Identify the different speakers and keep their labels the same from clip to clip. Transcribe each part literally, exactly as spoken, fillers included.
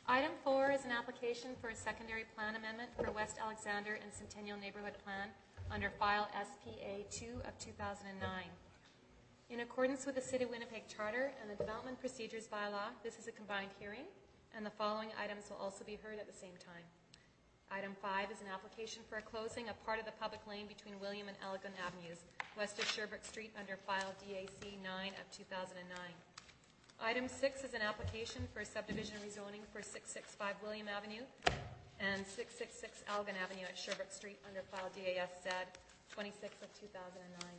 Speaker 1: Item four is an application for a secondary plan amendment for West Alexander and Centennial Neighborhood Plan under file S P A two of two thousand nine. In accordance with the City of Winnipeg Charter and the Development Procedures Bylaw, this is a combined hearing, and the following items will also be heard at the same time. Item five is an application for a closing of part of the public lane between William and Elgin Avenues, west of Sherbrooke Street, under file D A C nine of two thousand nine. Item six is an application for a subdivision rezoning for six sixty-five William Avenue and six sixty-six Elgin Avenue at Sherbrooke Street under file D A S Z twenty-six of two thousand nine.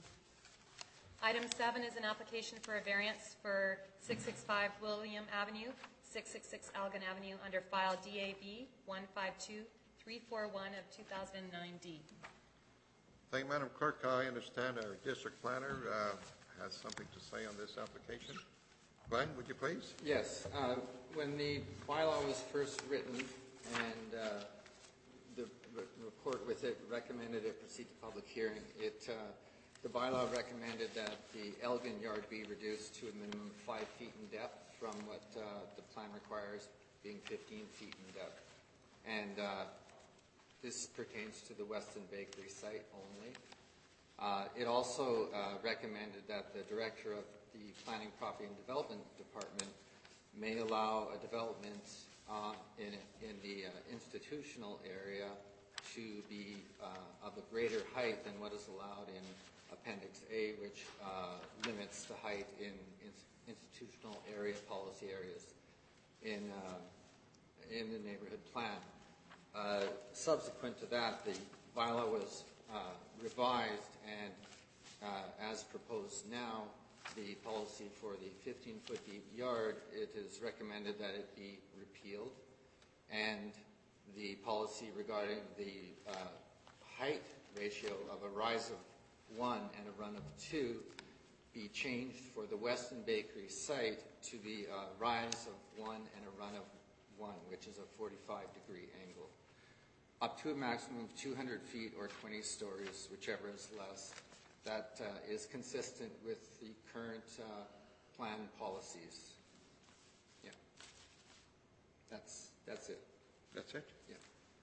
Speaker 1: Item seven is an application for a variance for six sixty-five William Avenue, six sixty-six Elgin Avenue under file D A B one five two three four one of two thousand nine D.
Speaker 2: Thank you, Madam Clerk. I understand our district planner uh, has something to say on this application. Glenn, would you please?
Speaker 3: Yes. Uh, when the bylaw was first written and uh, the re report with it recommended it proceed to public hearing, it uh, the bylaw recommended that the Elgin yard be reduced to a minimum of five feet in depth from what uh, the plan requires, being fifteen feet in depth. And uh, this pertains to the Weston Bakery site only. Uh, it also uh, recommended that the director of the Planning, Property and Development Department may allow a development uh, in, in the uh, institutional area to be uh, of a greater height than what is allowed in Appendix A, which uh, limits the height in, in institutional area policy areas in, uh, in the neighborhood plan. Uh, subsequent to that, the bylaw was uh, revised, and uh, as proposed now, the policy for the fifteen foot deep yard, it is recommended that it be repealed, and the policy regarding the uh, height ratio of a rise of one and a run of two be changed for the Weston Bakery site to the uh, rise of one and a run of one, which is a forty-five degree angle, up to a maximum of two hundred feet or twenty stories, whichever is less. That uh, is consistent with the current uh, plan policies. Yeah, that's that's it.
Speaker 2: That's it?
Speaker 3: Yeah.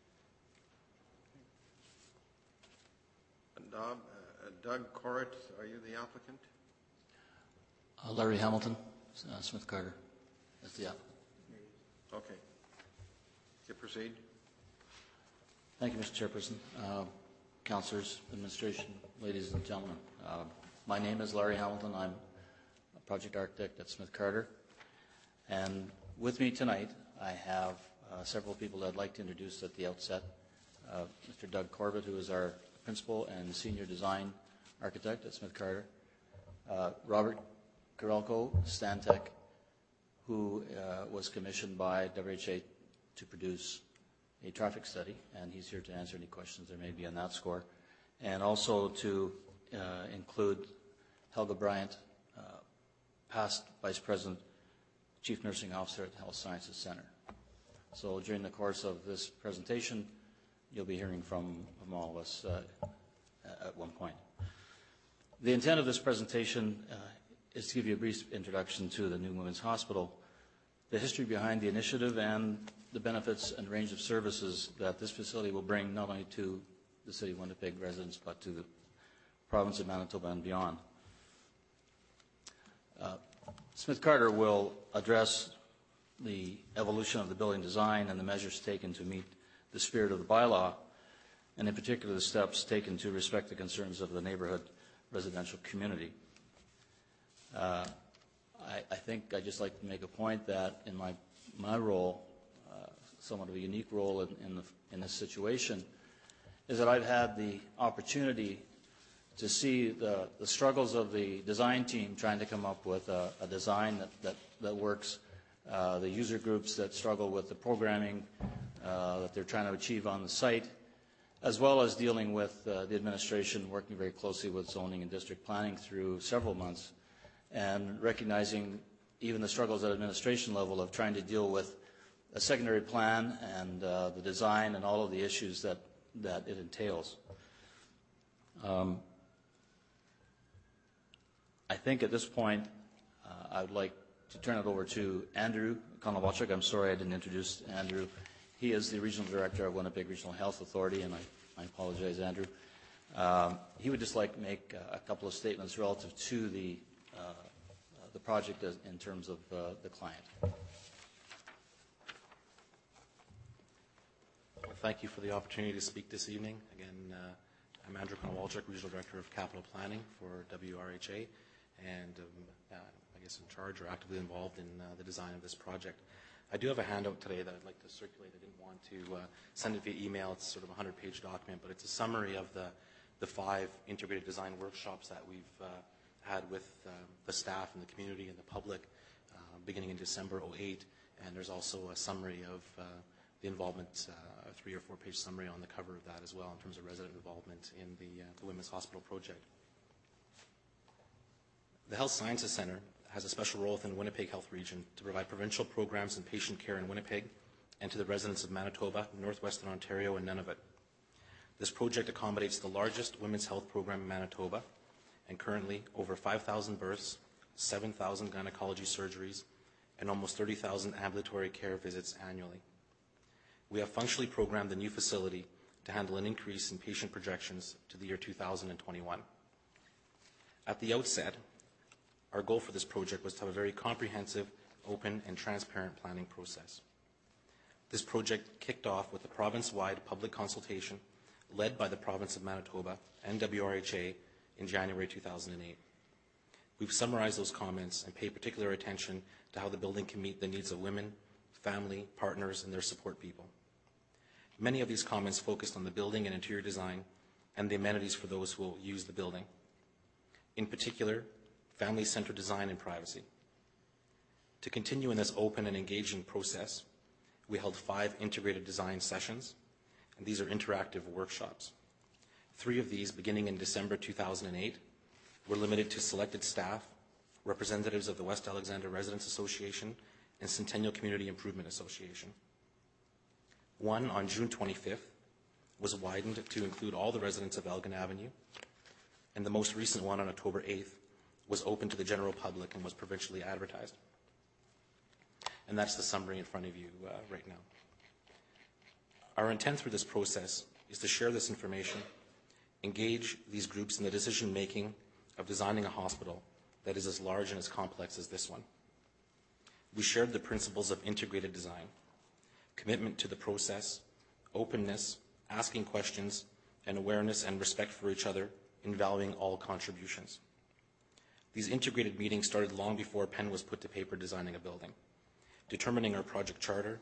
Speaker 2: And Doug, uh, Doug Corritt, are you the applicant?
Speaker 4: Uh, Larry Hamilton, uh, Smith Carter, that's the applicant.
Speaker 2: Okay. You proceed.
Speaker 4: Thank you, Mister Chairperson. Uh, Councillors, administration, ladies and gentlemen. Uh, my name is Larry Hamilton. I'm a project architect at Smith Carter. And with me tonight, I have uh, several people that I'd like to introduce at the outset. Uh, Mister Doug Corbett, who is our principal and senior design architect at Smith Carter. Uh, Robert Karelko, Stantec, who uh, was commissioned by W H A to produce a traffic study, and he's here to answer any questions there may be on that score. And also to uh, include Helga Bryant, uh, past Vice President, Chief Nursing Officer at the Health Sciences Center. So during the course of this presentation, you'll be hearing from, from all of us uh, at one point. The intent of this presentation uh, is to give you a brief introduction to the New Women's Hospital, the history behind the initiative, and the benefits and range of services that this facility will bring not only to the City of Winnipeg residents but to the province of Manitoba and beyond. Uh, Smith Carter will address the evolution of the building design and the measures taken to meet the spirit of the bylaw, and in particular the steps taken to respect the concerns of the neighborhood residential community. Uh, I, I think I'd just like to make a point that in my, my role, somewhat of a unique role in, in, the, in this situation, is that I've had the opportunity to see the, the struggles of the design team trying to come up with a, a design that, that, that works, uh, the user groups that struggle with the programming uh, that they're trying to achieve on the site, as well as dealing with uh, the administration, working very closely with zoning and district planning through several months, and recognizing even the struggles at administration level of trying to deal with a secondary plan and uh, the design and all of the issues that, that it entails. Um, I think at this point uh, I would like to turn it over to Andrew Konowalczyk. I'm sorry I didn't introduce Andrew. He is the Regional Director of Winnipeg Regional Health Authority, and I, I apologize, Andrew. Um, he would just like to make uh, a couple of statements relative to the, uh, the project as, in terms of uh, the client.
Speaker 5: Well, thank you for the opportunity to speak this evening. Again, uh, I'm Andrew Konowalczyk, Regional Director of Capital Planning for W R H A, and um, uh, I guess in charge or actively involved in uh, the design of this project. I do have a handout today that I'd like to circulate. I didn't want to uh, send it via email. It's sort of a hundred-page document, but it's a summary of the, the five integrated design workshops that we've uh, had with uh, the staff and the community and the public uh, beginning in December oh eight, and there's also a summary of uh, the involvement, uh, a three or four page summary on the cover of that as well in terms of resident involvement in the, uh, the Women's Hospital project. The Health Sciences Centre has a special role within Winnipeg Health Region to provide provincial programs in patient care in Winnipeg and to the residents of Manitoba, Northwestern Ontario, and Nunavut. This project accommodates the largest women's health program in Manitoba, and currently over five thousand births, seven thousand gynecology surgeries, and almost thirty thousand ambulatory care visits annually. We have functionally programmed the new facility to handle an increase in patient projections to the year two thousand twenty-one. At the outset, our goal for this project was to have a very comprehensive, open, and transparent planning process. This project kicked off with a province-wide public consultation led by the province of Manitoba and W R H A in January two thousand eight. We've summarized those comments and paid particular attention to how the building can meet the needs of women, family, partners, and their support people. Many of these comments focused on the building and interior design and the amenities for those who will use the building. In particular, family-centered design and privacy. To continue in this open and engaging process, we held five integrated design sessions, and these are interactive workshops. Three of these, beginning in December two thousand eight, were limited to selected staff, representatives of the West Alexander Residents Association and Centennial Community Improvement Association. One on June twenty-fifth was widened to include all the residents of Elgin Avenue, and the most recent one on October eighth was open to the general public and was provincially advertised. And that's the summary in front of you uh, right now. Our intent through this process is to share this information, engage these groups in the decision-making of designing a hospital that is as large and as complex as this one. We shared the principles of integrated design, commitment to the process, openness, asking questions, and awareness and respect for each other in valuing all contributions. These integrated meetings started long before pen was put to paper designing a building, determining our project charter.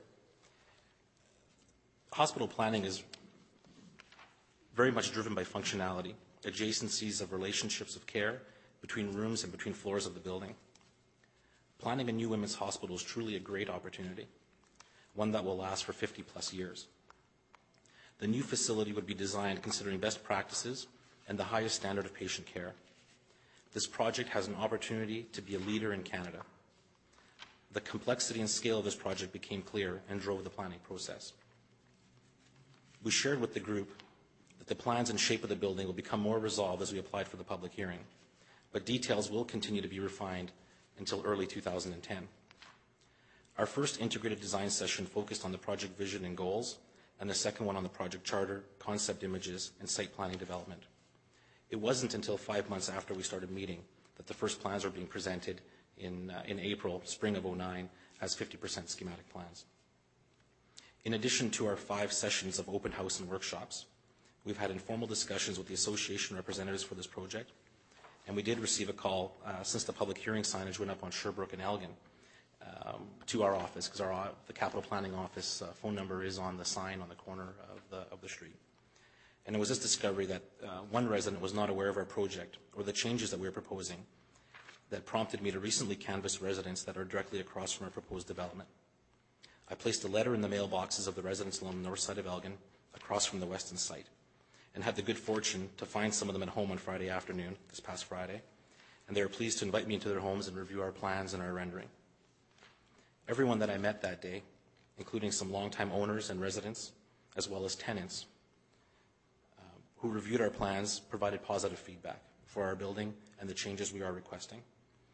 Speaker 5: Hospital planning is very much driven by functionality, adjacencies of relationships of care between rooms and between floors of the building. Planning a new women's hospital is truly a great opportunity, one that will last for fifty plus years. The new facility would be designed considering best practices and the highest standard of patient care. This project has an opportunity to be a leader in Canada. The complexity and scale of this project became clear and drove the planning process. We shared with the group that the plans and shape of the building will become more resolved as we applied for the public hearing, but details will continue to be refined until early two thousand ten. Our first integrated design session focused on the project vision and goals, and the second one on the project charter, concept images, and site planning development. It wasn't until five months after we started meeting that the first plans were being presented in, uh, in April, spring of oh nine, as fifty percent schematic plans. In addition to our five sessions of open house and workshops, we've had informal discussions with the association representatives for this project, and we did receive a call uh, since the public hearing signage went up on Sherbrooke and Elgin um, to our office, because our the capital planning office uh, phone number is on the sign on the corner of the, of the street. And it was this discovery that uh, one resident was not aware of our project or the changes that we were proposing that prompted me to recently canvass residents that are directly across from our proposed development. I placed a letter in the mailboxes of the residents along the north side of Elgin, across from the western site, and had the good fortune to find some of them at home on Friday afternoon, this past Friday, and they were pleased to invite me into their homes and review our plans and our rendering. Everyone that I met that day, including some longtime owners and residents, as well as tenants, who reviewed our plans, provided positive feedback for our building and the changes we are requesting.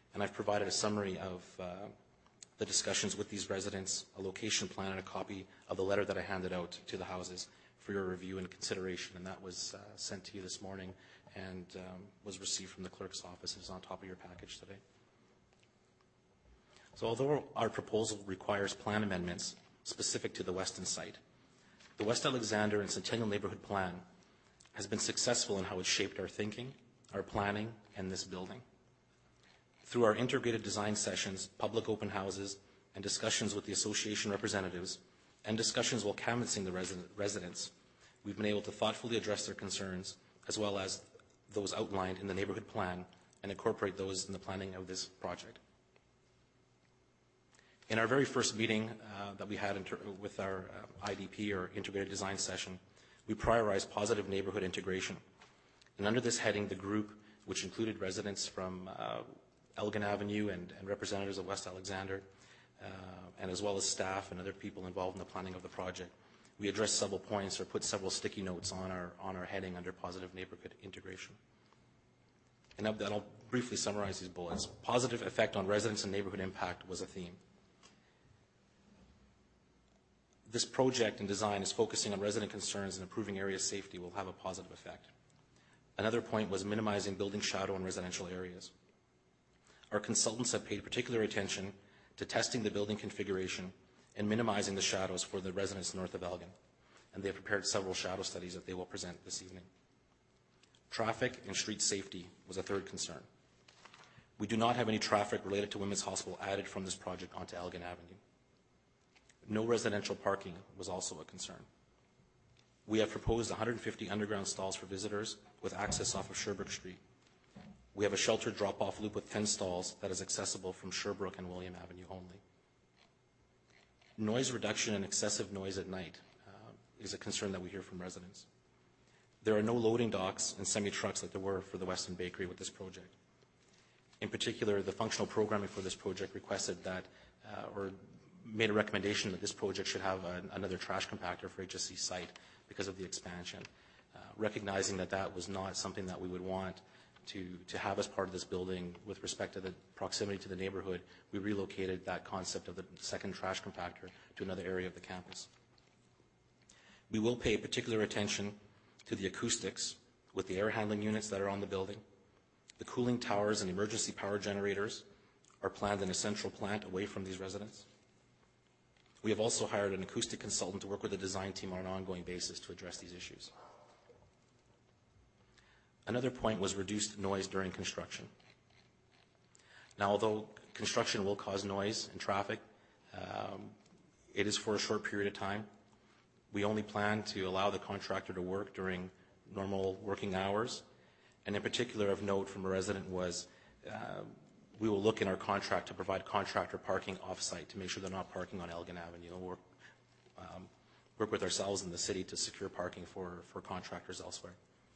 Speaker 5: and I've provided a summary of uh, the discussions with these residents, a location plan, and a copy of the letter that I handed out to the houses for your review and consideration, and that was uh, sent to you this morning and um, was received from the clerk's office. It's on top of your package today. So although our proposal requires plan amendments specific to the Weston site, the West Alexander and Centennial Neighbourhood Plan has been successful in how it shaped our thinking, our planning, and this building. Through our integrated design sessions, public open houses, and discussions with the association representatives, and discussions while canvassing the resident, residents, we've been able to thoughtfully address their concerns, as well as those outlined in the neighbourhood plan, and incorporate those in the planning of this project. In our very first meeting uh, that we had inter with our uh, I D P, or integrated design session, we prioritized positive neighbourhood integration. And under this heading, the group, which included residents from uh, Elgin Avenue and, and representatives of West Alexander, uh, and as well as staff and other people involved in the planning of the project, we addressed several points or put several sticky notes on our, on our heading under positive neighbourhood integration. And I'll, I'll briefly summarize these bullets. Positive effect on residents and neighbourhood impact was a theme. This project and design is focusing on resident concerns and improving area safety will have a positive effect. Another point was minimizing building shadow in residential areas. Our consultants have paid particular attention to testing the building configuration and minimizing the shadows for the residents north of Elgin, and they have prepared several shadow studies that they will present this evening. Traffic and street safety was a third concern. We do not have any traffic related to Women's Hospital added from this project onto Elgin Avenue. No residential parking was also a concern. We have proposed one hundred fifty underground stalls for visitors with access off of Sherbrooke Street. We have a sheltered drop-off loop with ten stalls that is accessible from Sherbrooke and William Avenue only. Noise reduction and excessive noise at night uh, is a concern that we hear from residents. There are no loading docks and semi-trucks like there were for the Weston Bakery with this project. In particular, the functional programming for this project requested that, uh, or made a recommendation that this project should have a, another trash compactor for H S C site because of the expansion. Uh, recognizing that that was not something that we would want to, to have as part of this building with respect to the proximity to the neighborhood, we relocated that concept of the second trash compactor to another area of the campus. We will pay particular attention to the acoustics with the air handling units that are on the building. The cooling towers and emergency power generators are planned in a central plant away from these residents. We have also hired an acoustic consultant to work with the design team on an ongoing basis to address these issues. Another point was reduced noise during construction. Now, although construction will cause noise and traffic, um, it is for a short period of time. We only plan to allow the contractor to work during normal working hours. And in particular, of note from a resident was uh, we will look in our contract to provide contractor parking off-site to make sure they're not parking on Elgin Avenue. We'll work, um, work with ourselves in the city to secure parking for, for contractors elsewhere.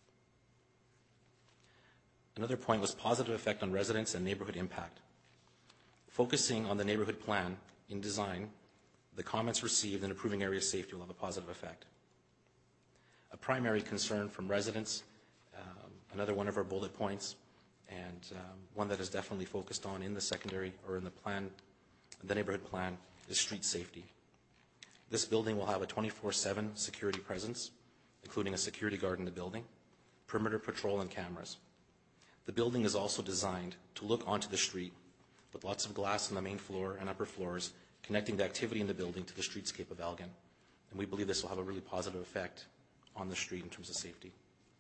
Speaker 5: Another point was positive effect on residents and neighborhood impact. Focusing on the neighborhood plan in design, the comments received in improving area safety will have a positive effect. A primary concern from residents, um, another one of our bullet points, and um, one that is definitely focused on in the secondary or in the plan, the neighborhood plan, is street safety. This building will have a twenty-four seven security presence, including a security guard in the building, perimeter patrol, and cameras. The building is also designed to look onto the street with lots of glass on the main floor and upper floors, connecting the activity in the building to the streetscape of Elgin. And we believe this will have a really positive effect on the street in terms of safety.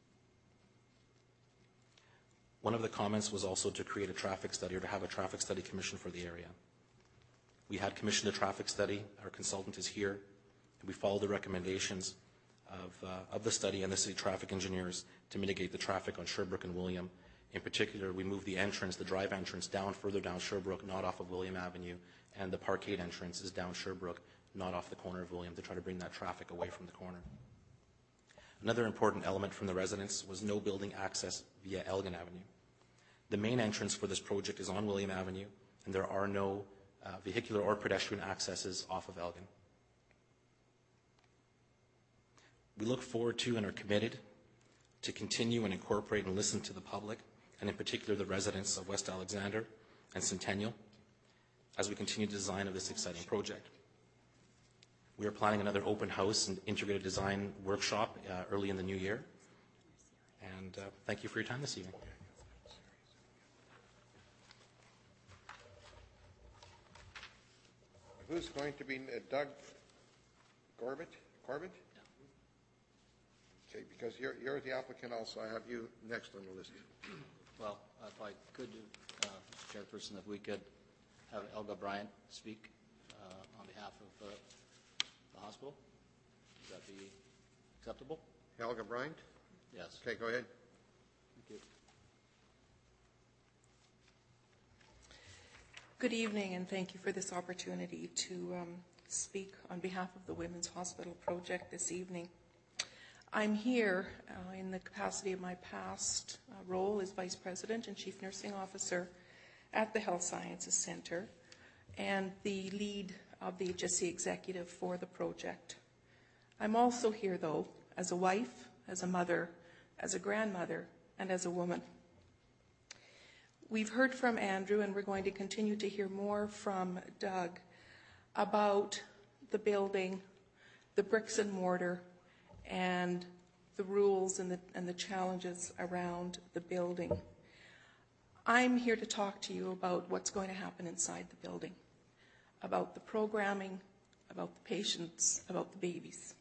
Speaker 5: One of the comments was also to create a traffic study or to have a traffic study commission for the area. We had commissioned a traffic study. Our consultant is here. And we followed the recommendations of, uh, of the study and the city traffic engineers to mitigate the traffic on Sherbrooke and William. In particular, we moved the entrance, the drive entrance, down further down Sherbrooke, not off of William Avenue, and the parkade entrance is down Sherbrooke, not off the corner of William, to try to bring that traffic away from the corner. Another important element from the residents was no building access via Elgin Avenue. The main entrance for this project is on William Avenue, and there are no uh, vehicular or pedestrian accesses off of Elgin. We look forward to and are committed to continue and incorporate and listen to the public, and in particular the residents of West Alexander, and Centennial as we continue the design of this exciting project. We are planning another open house and integrated design workshop uh, early in the new year. And uh, thank you for your time this evening.
Speaker 2: Who's going to be uh, Doug Corbett? Corbett? Okay, because you're, you're the applicant also. I have you next on the list.
Speaker 4: Well, if I could, uh, Mister Chairperson, if we could have Elga Bryant speak uh, on behalf of uh, the hospital. Would that be acceptable?
Speaker 2: Helga Bryant?
Speaker 4: Yes.
Speaker 2: Okay, go ahead.
Speaker 4: Thank you.
Speaker 6: Good evening, and thank you for this opportunity to um, speak on behalf of the Women's Hospital Project this evening. I'm here uh, in the capacity of my past uh, role as Vice President and Chief Nursing Officer at the Health Sciences Centre and the lead of the H S C executive for the project. I'm also here, though, as a wife, as a mother, as a grandmother, and as a woman. We've heard from Andrew, and we're going to continue to hear more from Doug about the building, the bricks and mortar, and the rules and the, and the challenges around the building. I'm here to talk to you about what's going to happen inside the building, about the programming, about the patients, about the babies.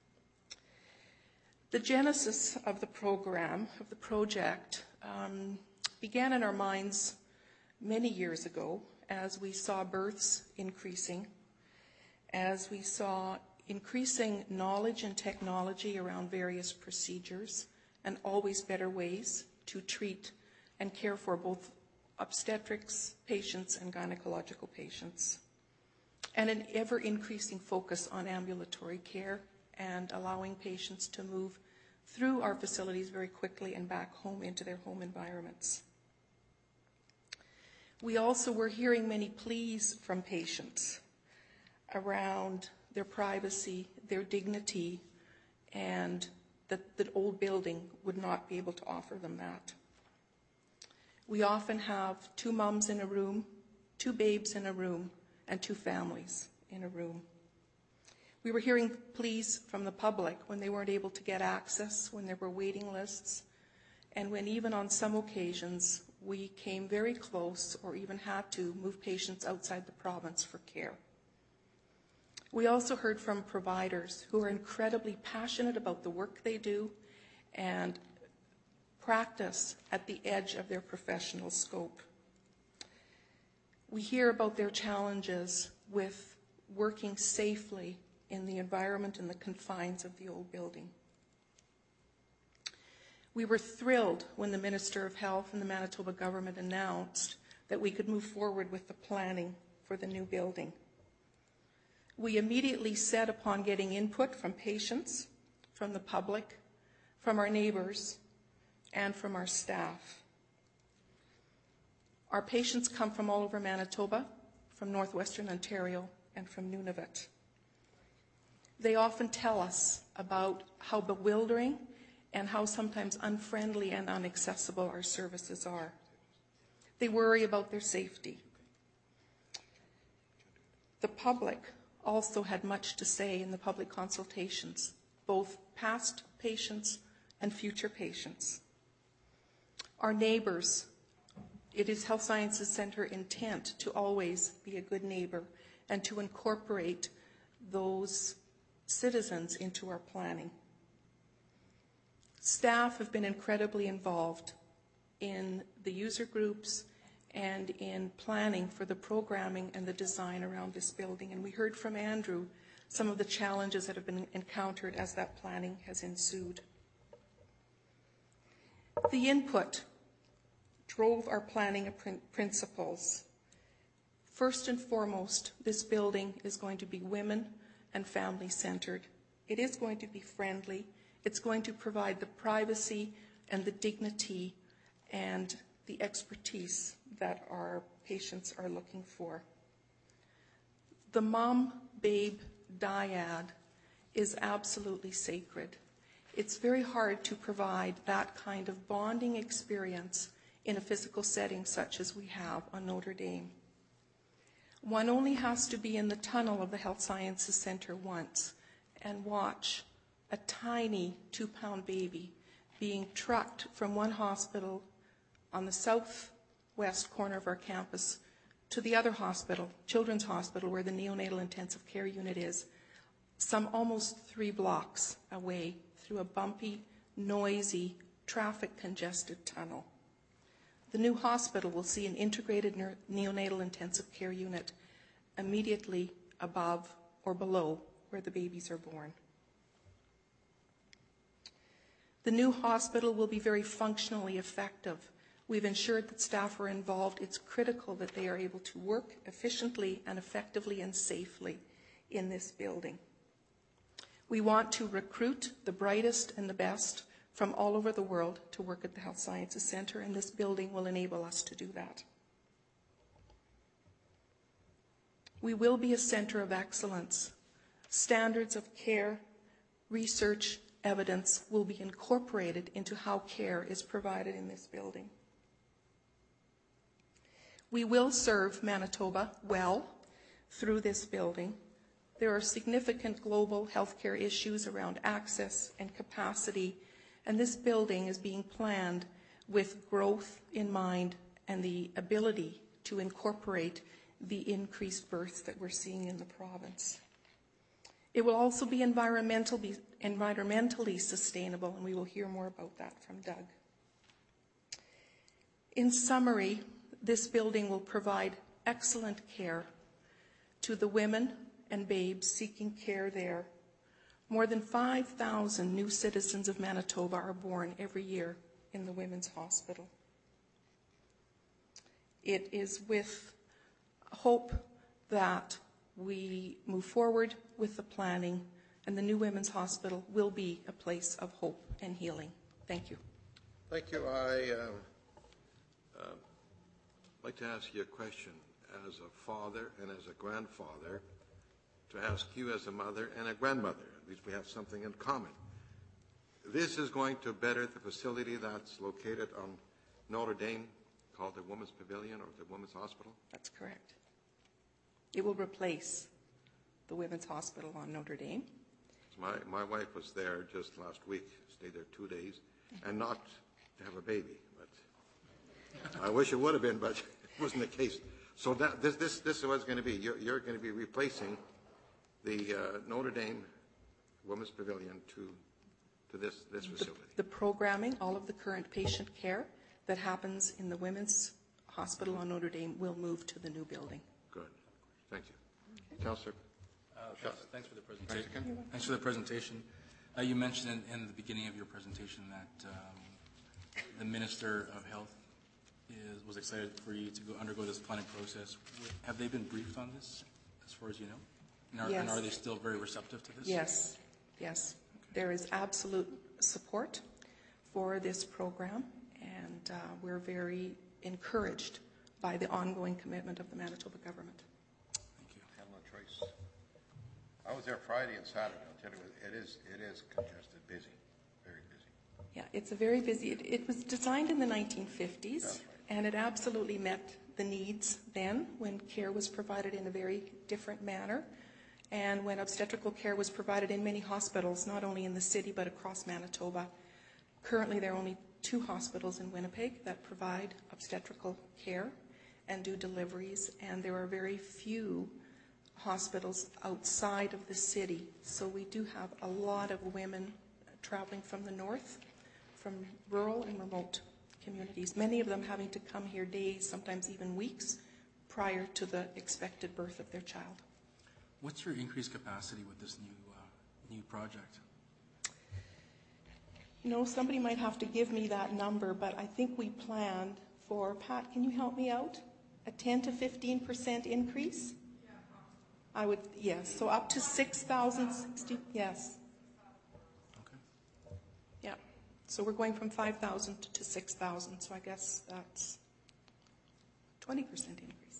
Speaker 6: The genesis of the program, of the project, um, began in our minds many years ago as we saw births increasing, as we saw increasing knowledge and technology around various procedures and always better ways to treat and care for both obstetrics patients and gynecological patients, and an ever-increasing focus on ambulatory care and allowing patients to move through our facilities very quickly and back home into their home environments. We also were hearing many pleas from patients around their privacy, their dignity, and that the old building would not be able to offer them that. We often have two moms in a room, two babes in a room, and two families in a room. We were hearing pleas from the public when they weren't able to get access, when there were waiting lists, and when even on some occasions we came very close or even had to move patients outside the province for care. We also heard from providers who are incredibly passionate about the work they do and practice at the edge of their professional scope. We hear about their challenges with working safely in the environment and the confines of the old building. We were thrilled when the Minister of Health and the Manitoba government announced that we could move forward with the planning for the new building. We immediately set upon getting input from patients, from the public, from our neighbors, and from our staff. Our patients come from all over Manitoba, from northwestern Ontario, and from Nunavut. They often tell us about how bewildering and how sometimes unfriendly and inaccessible our services are. They worry about their safety. The public also had much to say in the public consultations, both past patients and future patients. Our neighbors, it is Health Sciences Centre intent to always be a good neighbor and to incorporate those citizens into our planning. Staff have been incredibly involved in the user groups and in planning for the programming and the design around this building. And we heard from Andrew some of the challenges that have been encountered as that planning has ensued. The input drove our planning principles. First and foremost, this building is going to be women and family-centered. It is going to be friendly. It's going to provide the privacy and the dignity and the expertise that our patients are looking for. The mom-babe dyad is absolutely sacred. It's very hard to provide that kind of bonding experience in a physical setting such as we have on Notre Dame. One only has to be in the tunnel of the Health Sciences Center once and watch a tiny two-pound baby being trucked from one hospital on the southwest corner of our campus to the other hospital, Children's Hospital, where the neonatal intensive care unit is, some almost three blocks away through a bumpy, noisy, traffic-congested tunnel. The new hospital will see an integrated neonatal intensive care unit immediately above or below where the babies are born. The new hospital will be very functionally effective. We've ensured that staff are involved. It's critical that they are able to work efficiently and effectively and safely in this building. We want to recruit the brightest and the best from all over the world to work at the Health Sciences Center, and this building will enable us to do that. We will be a center of excellence. Standards of care, research, evidence will be incorporated into how care is provided in this building. We will serve Manitoba well through this building. There are significant global healthcare issues around access and capacity, and this building is being planned with growth in mind and the ability to incorporate the increased births that we're seeing in the province. It will also be environmentally, environmentally sustainable, and we will hear more about that from Doug. In summary, this building will provide excellent care to the women and babes seeking care there. More than five thousand new citizens of Manitoba are born every year in the Women's Hospital. It is with hope that we move forward with the planning, and the new Women's Hospital will be a place of hope and healing. Thank you.
Speaker 2: Thank you. I uh, uh, like to ask you a question as a father and as a grandfather, to ask you as a mother and a grandmother. At least we have something in common. This is going to better the facility that's located on Notre Dame called the Women's Pavilion or the Women's Hospital?
Speaker 6: That's correct. It will replace the Women's Hospital on Notre Dame.
Speaker 2: My, my wife was there just last week, stayed there two days, and not to have a baby. But I wish it would have been, but it wasn't the case. So that, this, this, this is what it's going to be. You're, you're going to be replacing the uh, Notre Dame Women's Pavilion to, to this, this facility.
Speaker 6: The, the programming, all of the current patient care that happens in the Women's Hospital on Notre Dame will move to the new building.
Speaker 2: Good. Thank you. Councillor.
Speaker 7: Uh, thanks, thanks for the presentation. Thanks for the presentation. Uh, you mentioned in, in the beginning of your presentation that um, the Minister of Health is, was excited for you to go undergo this planning process. Have they been briefed on this, as far as you know? And are,
Speaker 6: Yes.
Speaker 7: and are they still very receptive to this?
Speaker 6: Yes, yes. Okay. There is absolute support for this program, and uh, we're very encouraged by the ongoing commitment of the Manitoba government.
Speaker 7: Thank you.
Speaker 2: Have no choice. I was there Friday and Saturday. I'll tell you, it is, it is congested, busy, very busy.
Speaker 6: Yeah, it's a very busy, it, it was designed in the nineteen fifties,
Speaker 2: That's right.
Speaker 6: and it absolutely met the needs then when care was provided in a very different manner, and when obstetrical care was provided in many hospitals, not only in the city but across Manitoba. Currently, there are only two hospitals in Winnipeg that provide obstetrical care and do deliveries, and there are very few hospitals outside of the city. So we do have a lot of women traveling from the north, from rural and remote communities, many of them having to come here days, sometimes even weeks, prior to the expected birth of their child.
Speaker 7: What's your increased capacity with this new uh, new project?
Speaker 6: You know, somebody might have to give me that number, but I think we planned for, Pat, can you help me out? A ten to fifteen percent increase? I would, yes, so up to six thousand sixty, yes.
Speaker 7: Okay.
Speaker 6: Yeah, so we're going from five thousand to six thousand, so I guess that's twenty percent increase.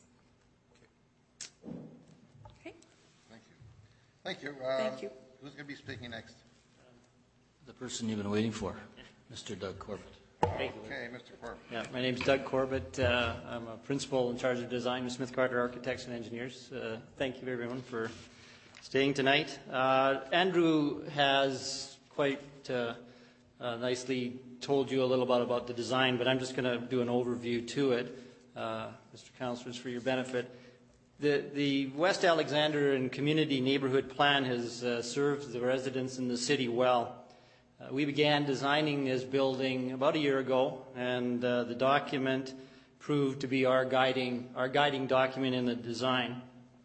Speaker 6: Okay.
Speaker 2: Thank you. Thank you. Uh,
Speaker 6: Thank you.
Speaker 2: Who's going to be speaking next?
Speaker 4: The person you've been waiting for, Mister Doug Corbett.
Speaker 8: Thank you.
Speaker 2: Okay, Mister Corbett.
Speaker 8: Yeah, my name's Doug Corbett. Uh, I'm a principal in charge of design with Smith Carter Architects and Engineers. Uh, thank you, everyone, for staying tonight. Uh, Andrew has quite uh, uh, nicely told you a little bit about the design, but I'm just going to do an overview to it, uh, Mister Councillors, for your benefit. The, the West Alexander and Community Neighborhood Plan has uh, served the residents in the city well. Uh, we began designing this building about a year ago, and uh, the document proved to be our guiding, our guiding document in the design.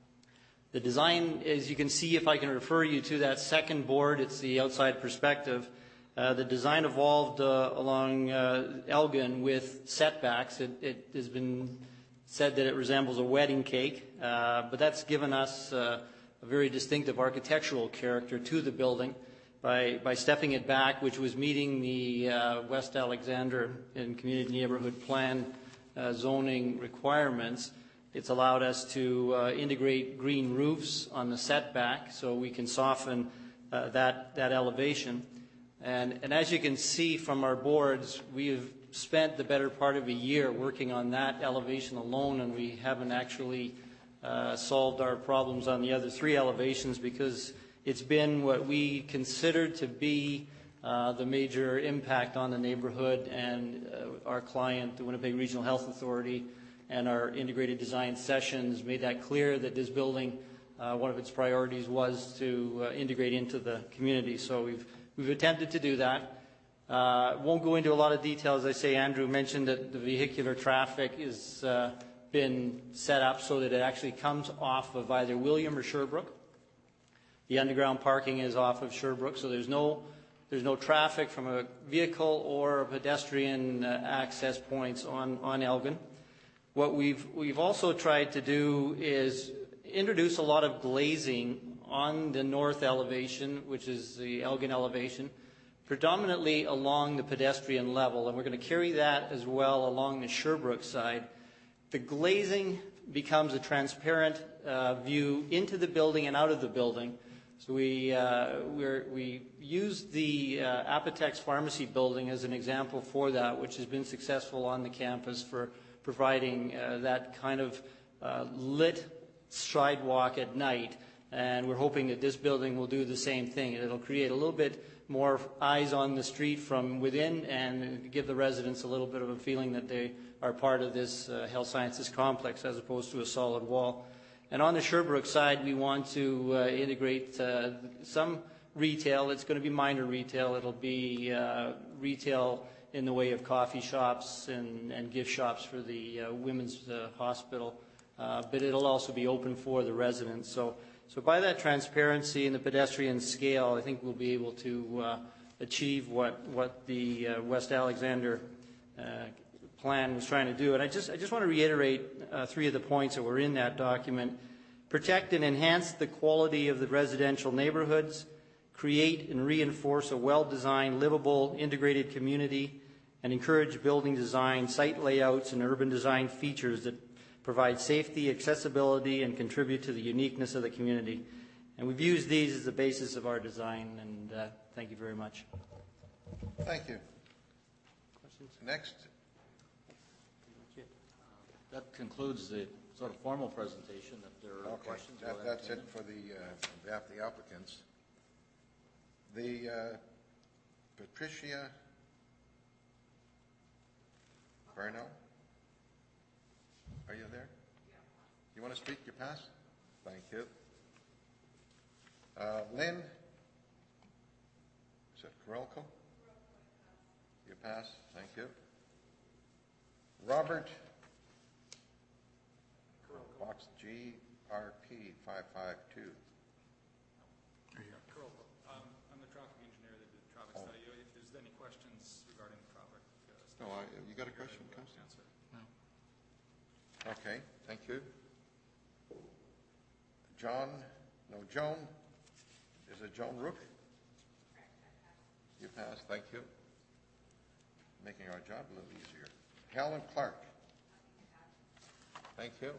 Speaker 8: The design, as you can see, if I can refer you to that second board, it's the outside perspective. Uh, the design evolved uh, along uh, Elgin with setbacks. It, it has been said that it resembles a wedding cake, uh, but that's given us uh, a very distinctive architectural character to the building. By, by stepping it back, which was meeting the uh, West Alexander and Community Neighborhood Plan uh, zoning requirements, it's allowed us to uh, integrate green roofs on the setback so we can soften uh, that, that elevation. And, and as you can see from our boards, we have spent the better part of a year working on that elevation alone, and we haven't actually uh, solved our problems on the other three elevations because it's been what we considered to be uh, the major impact on the neighborhood, and uh, our client, the Winnipeg Regional Health Authority, and our integrated design sessions made that clear that this building, uh, one of its priorities was to uh, integrate into the community. So we've, we've attempted to do that. Uh, won't go into a lot of detail. As I say, Andrew mentioned that the vehicular traffic has uh, been set up so that it actually comes off of either William or Sherbrooke. The underground parking is off of Sherbrooke, so there's no, there's no traffic from a vehicle or a pedestrian uh, access points on, on Elgin. What we've, we've also tried to do is introduce a lot of glazing on the north elevation, which is the Elgin elevation, predominantly along the pedestrian level, and we're going to carry that as well along the Sherbrooke side. The glazing becomes a transparent uh, view into the building and out of the building. So we, uh, we're, we used the uh, Apotex Pharmacy building as an example for that, which has been successful on the campus for providing uh, that kind of uh, lit sidewalk at night. And we're hoping that this building will do the same thing. It'll create a little bit more eyes on the street from within and give the residents a little bit of a feeling that they are part of this uh, health sciences complex as opposed to a solid wall. And on the Sherbrooke side, we want to uh, integrate uh, some retail. It's going to be minor retail. It'll be uh, retail in the way of coffee shops and, and gift shops for the uh, women's uh, hospital, uh, but it'll also be open for the residents. So, so by that transparency and the pedestrian scale, I think we'll be able to uh, achieve what, what the uh, West Alexander uh, plan was trying to do. And I just, I just want to reiterate uh, three of the points that were in that document. Protect and enhance the quality of the residential neighborhoods, create and reinforce a well-designed, livable, integrated community, and encourage building design, site layouts, and urban design features that provide safety, accessibility, and contribute to the uniqueness of the community. And we've used these as the basis of our design, and uh, thank you very much.
Speaker 2: Thank you. Questions? Next.
Speaker 4: That concludes the sort of formal presentation. If there are
Speaker 2: Okay,
Speaker 4: questions,
Speaker 2: that,
Speaker 4: we'll
Speaker 2: that's it
Speaker 4: entertain
Speaker 2: for the, uh, on behalf of the applicants. The uh, Patricia Berno, are you there? Yeah. You want to speak? You pass? Thank you. Uh, Lynn, is it Corelco? You pass? Thank you. Robert, box G R P five five two.
Speaker 9: Um, I'm the traffic engineer that did the traffic
Speaker 2: Oh.
Speaker 9: study. If there's any questions regarding the traffic uh, study.
Speaker 2: No, I, you got a question, Councilor?
Speaker 9: Answer.
Speaker 2: Okay, thank you. John, no, Joan, is it Joan Rook? You pass, thank you. Making our job a little easier. Helen Clark. Thank you.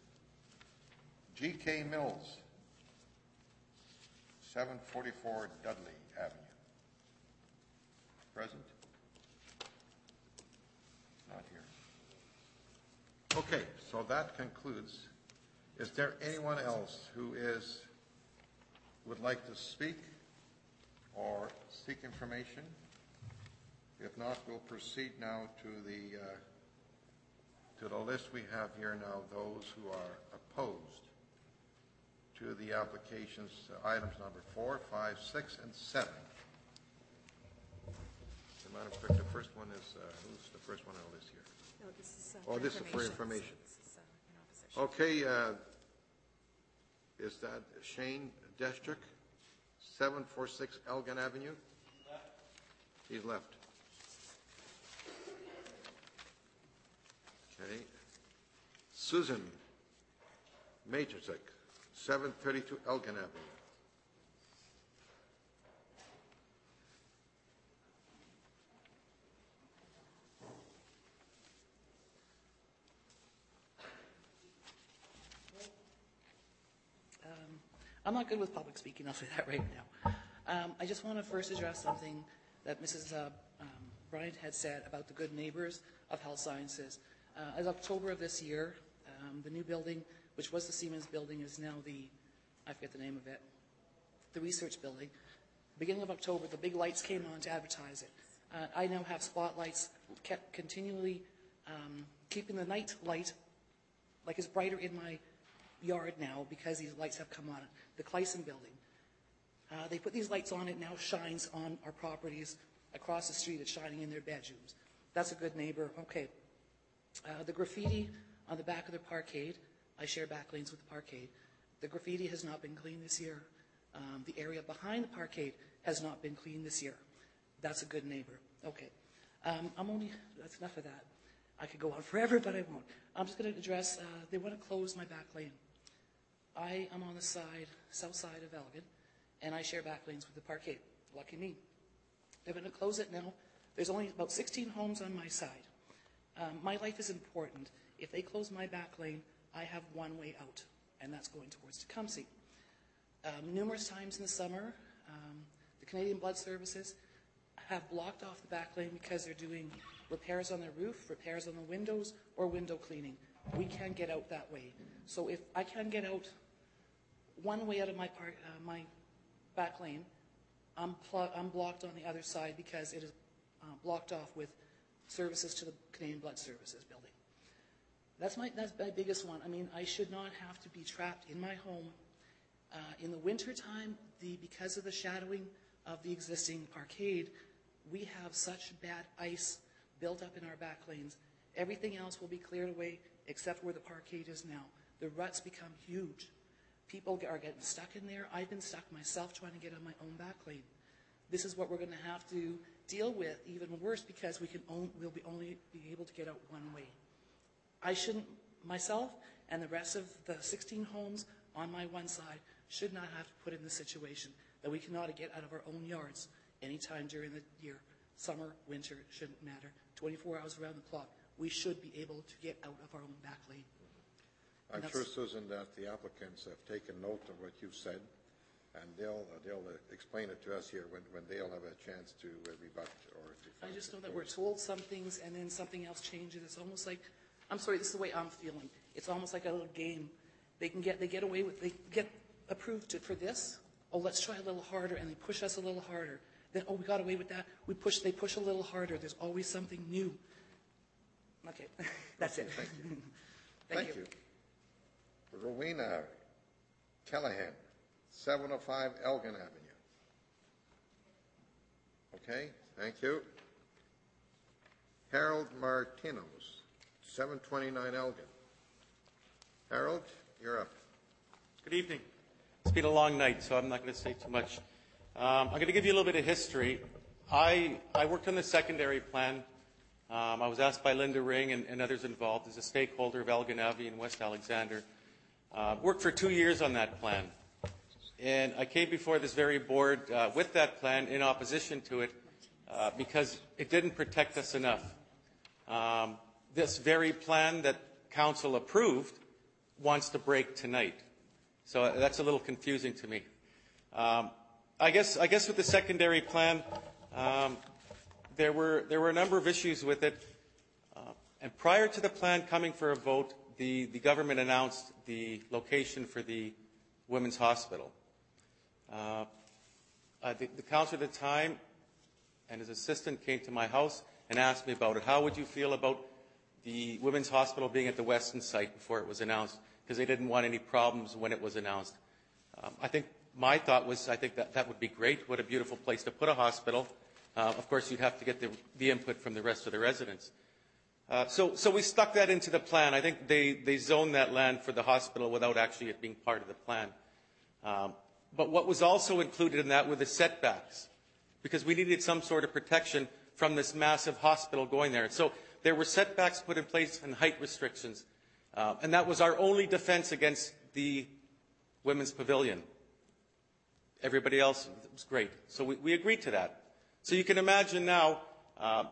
Speaker 2: G K Mills, seven forty-four Dudley Avenue. Present. Okay, so that concludes. Is there anyone else who is, would like to speak or seek information? If not, we'll proceed now to the, uh, to the list we have here now, those who are opposed to the applications, uh, items number four, five, six, and seven. So, Madam Clerk, the first one is, uh, who's the first one on the list here?
Speaker 1: No, this is, uh,
Speaker 2: Oh, this is for information.
Speaker 1: This is, uh, in opposition.
Speaker 2: Okay, uh, is that Shane Destrick, seven forty-six Elgin Avenue? He's left. Okay. Susan Majicek, seven thirty-two Elgin Avenue.
Speaker 10: I'm not good with public speaking, I'll say that right now. Um, I just want to first address something that Missus Uh, um, Bryant had said about the good neighbors of Health Sciences. Uh, as October of this year, um, the new building, which was the Siemens building, is now the, I forget the name of it, the research building. Beginning of October, the big lights came on to advertise it. Uh, I now have spotlights kept continually um, keeping the night light, like it's brighter in my yard now because these lights have come on. The Clayson building. Uh, they put these lights on, it now shines on our properties across the street. It's shining in their bedrooms. That's a good neighbor. Okay. Uh, the graffiti on the back of the parkade, I share back lanes with the parkade. The graffiti has not been cleaned this year. Um, the area behind the parkade has not been cleaned this year. That's a good neighbor. Okay. Um, I'm only, that's enough of that. I could go on forever, but I won't. I'm just going to address, uh, they want to close my back lane. I am on the side, south side of Elgin, and I share back lanes with the parkade. Lucky me. They're going to close it now. There's only about sixteen homes on my side. Um, my life is important. If they close my back lane, I have one way out, and that's going towards Tecumseh. Um, numerous times in the summer, um, the Canadian Blood Services have blocked off the back lane because they're doing repairs on their roof, repairs on the windows, or window cleaning. We can't get out that way. So if I can get out one way out of my park, uh, my back lane, I'm, pl- I'm blocked on the other side because it is uh, blocked off with services to the Canadian Blood Services building. That's my, that's my biggest one. I mean, I should not have to be trapped in my home. Uh, in the wintertime, the, because of the shadowing of the existing parkade, we have such bad ice built up in our back lanes. Everything else will be cleared away except where the parkade is now. The ruts become huge. People are getting stuck in there. I've been stuck myself trying to get on my own back lane. This is what we're going to have to deal with, even worse, because we can own, we'll be only be able to get out one way. I shouldn't, myself and the rest of the sixteen homes on my one side should not have to put in the situation that we cannot get out of our own yards anytime during the year. Summer, winter, shouldn't matter. twenty-four hours around the clock. We should be able to get out of our own back lane.
Speaker 2: I'm sure, Susan, that the applicants have taken note of what you've said, and they'll uh, they'll uh, explain it to us here when, when they'll have a chance to uh, rebut or to.
Speaker 10: I just know that we're told some things and then something else changes. It's almost like, I'm sorry, this is the way I'm feeling. It's almost like a little game. They can get they get away with they get approved to, for this. Oh, let's try a little harder, and they push us a little harder. Then oh, we got away with that. We push they push a little harder. There's always something new. Okay, that's it.
Speaker 2: Thank you.
Speaker 10: Thank,
Speaker 2: Thank
Speaker 10: you.
Speaker 2: you. Rowena Callahan, seven oh five Elgin Avenue. Okay, thank you. Harold Martinos, seven twenty-nine Elgin. Harold, you're up.
Speaker 11: Good evening. It's been a long night, so I'm not going to say too much. Um, I'm going to give you a little bit of history. I, I worked on the secondary plan. Um, I was asked by Linda Ring and, and others involved as a stakeholder of Elgin Avenue in West Alexander. Uh, worked for two years on that plan. And I came before this very board uh, with that plan in opposition to it uh, because it didn't protect us enough. Um, this very plan that council approved wants to break tonight. So that's a little confusing to me. Um, I guess, I guess with the secondary plan, um, there were there were a number of issues with it, uh, And prior to the plan coming for a vote, the, the government announced the location for the women's hospital. Uh, uh, the, the councillor at the time and his assistant came to my house and asked me about it. How would you feel about the women's hospital being at the Weston site before it was announced? Because they didn't want any problems when it was announced. Um, I think my thought was, I think that that would be great. What a beautiful place to put a hospital. Uh, of course, you'd have to get the, the input from the rest of the residents. Uh, so, so we stuck that into the plan. I think they, they zoned that land for the hospital without actually it being part of the plan. Um, but what was also included in that were the setbacks, because we needed some sort of protection from this massive hospital going there. So there were setbacks put in place and height restrictions. Uh, and that was our only defense against the women's pavilion. Everybody else was great. So we, we agreed to that. So you can imagine now, uh,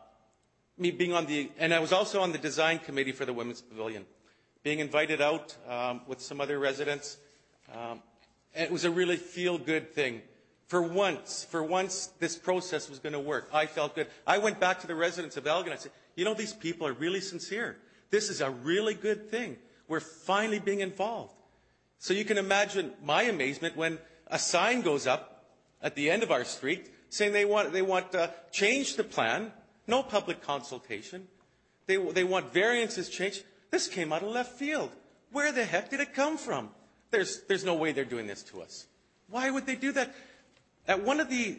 Speaker 11: me being on the, and I was also on the design committee for the women's pavilion, being invited out um, with some other residents. Um, and it was a really feel-good thing. For once, for once, this process was going to work. I felt good. I went back to the residents of Elgin. I said, you know, these people are really sincere. This is a really good thing. We're finally being involved. So you can imagine my amazement when a sign goes up at the end of our street saying they want, they want to change the plan, no public consultation. They, they want variances changed. This came out of left field. Where the heck did it come from? There's, there's no way they're doing this to us. Why would they do that? At one of the,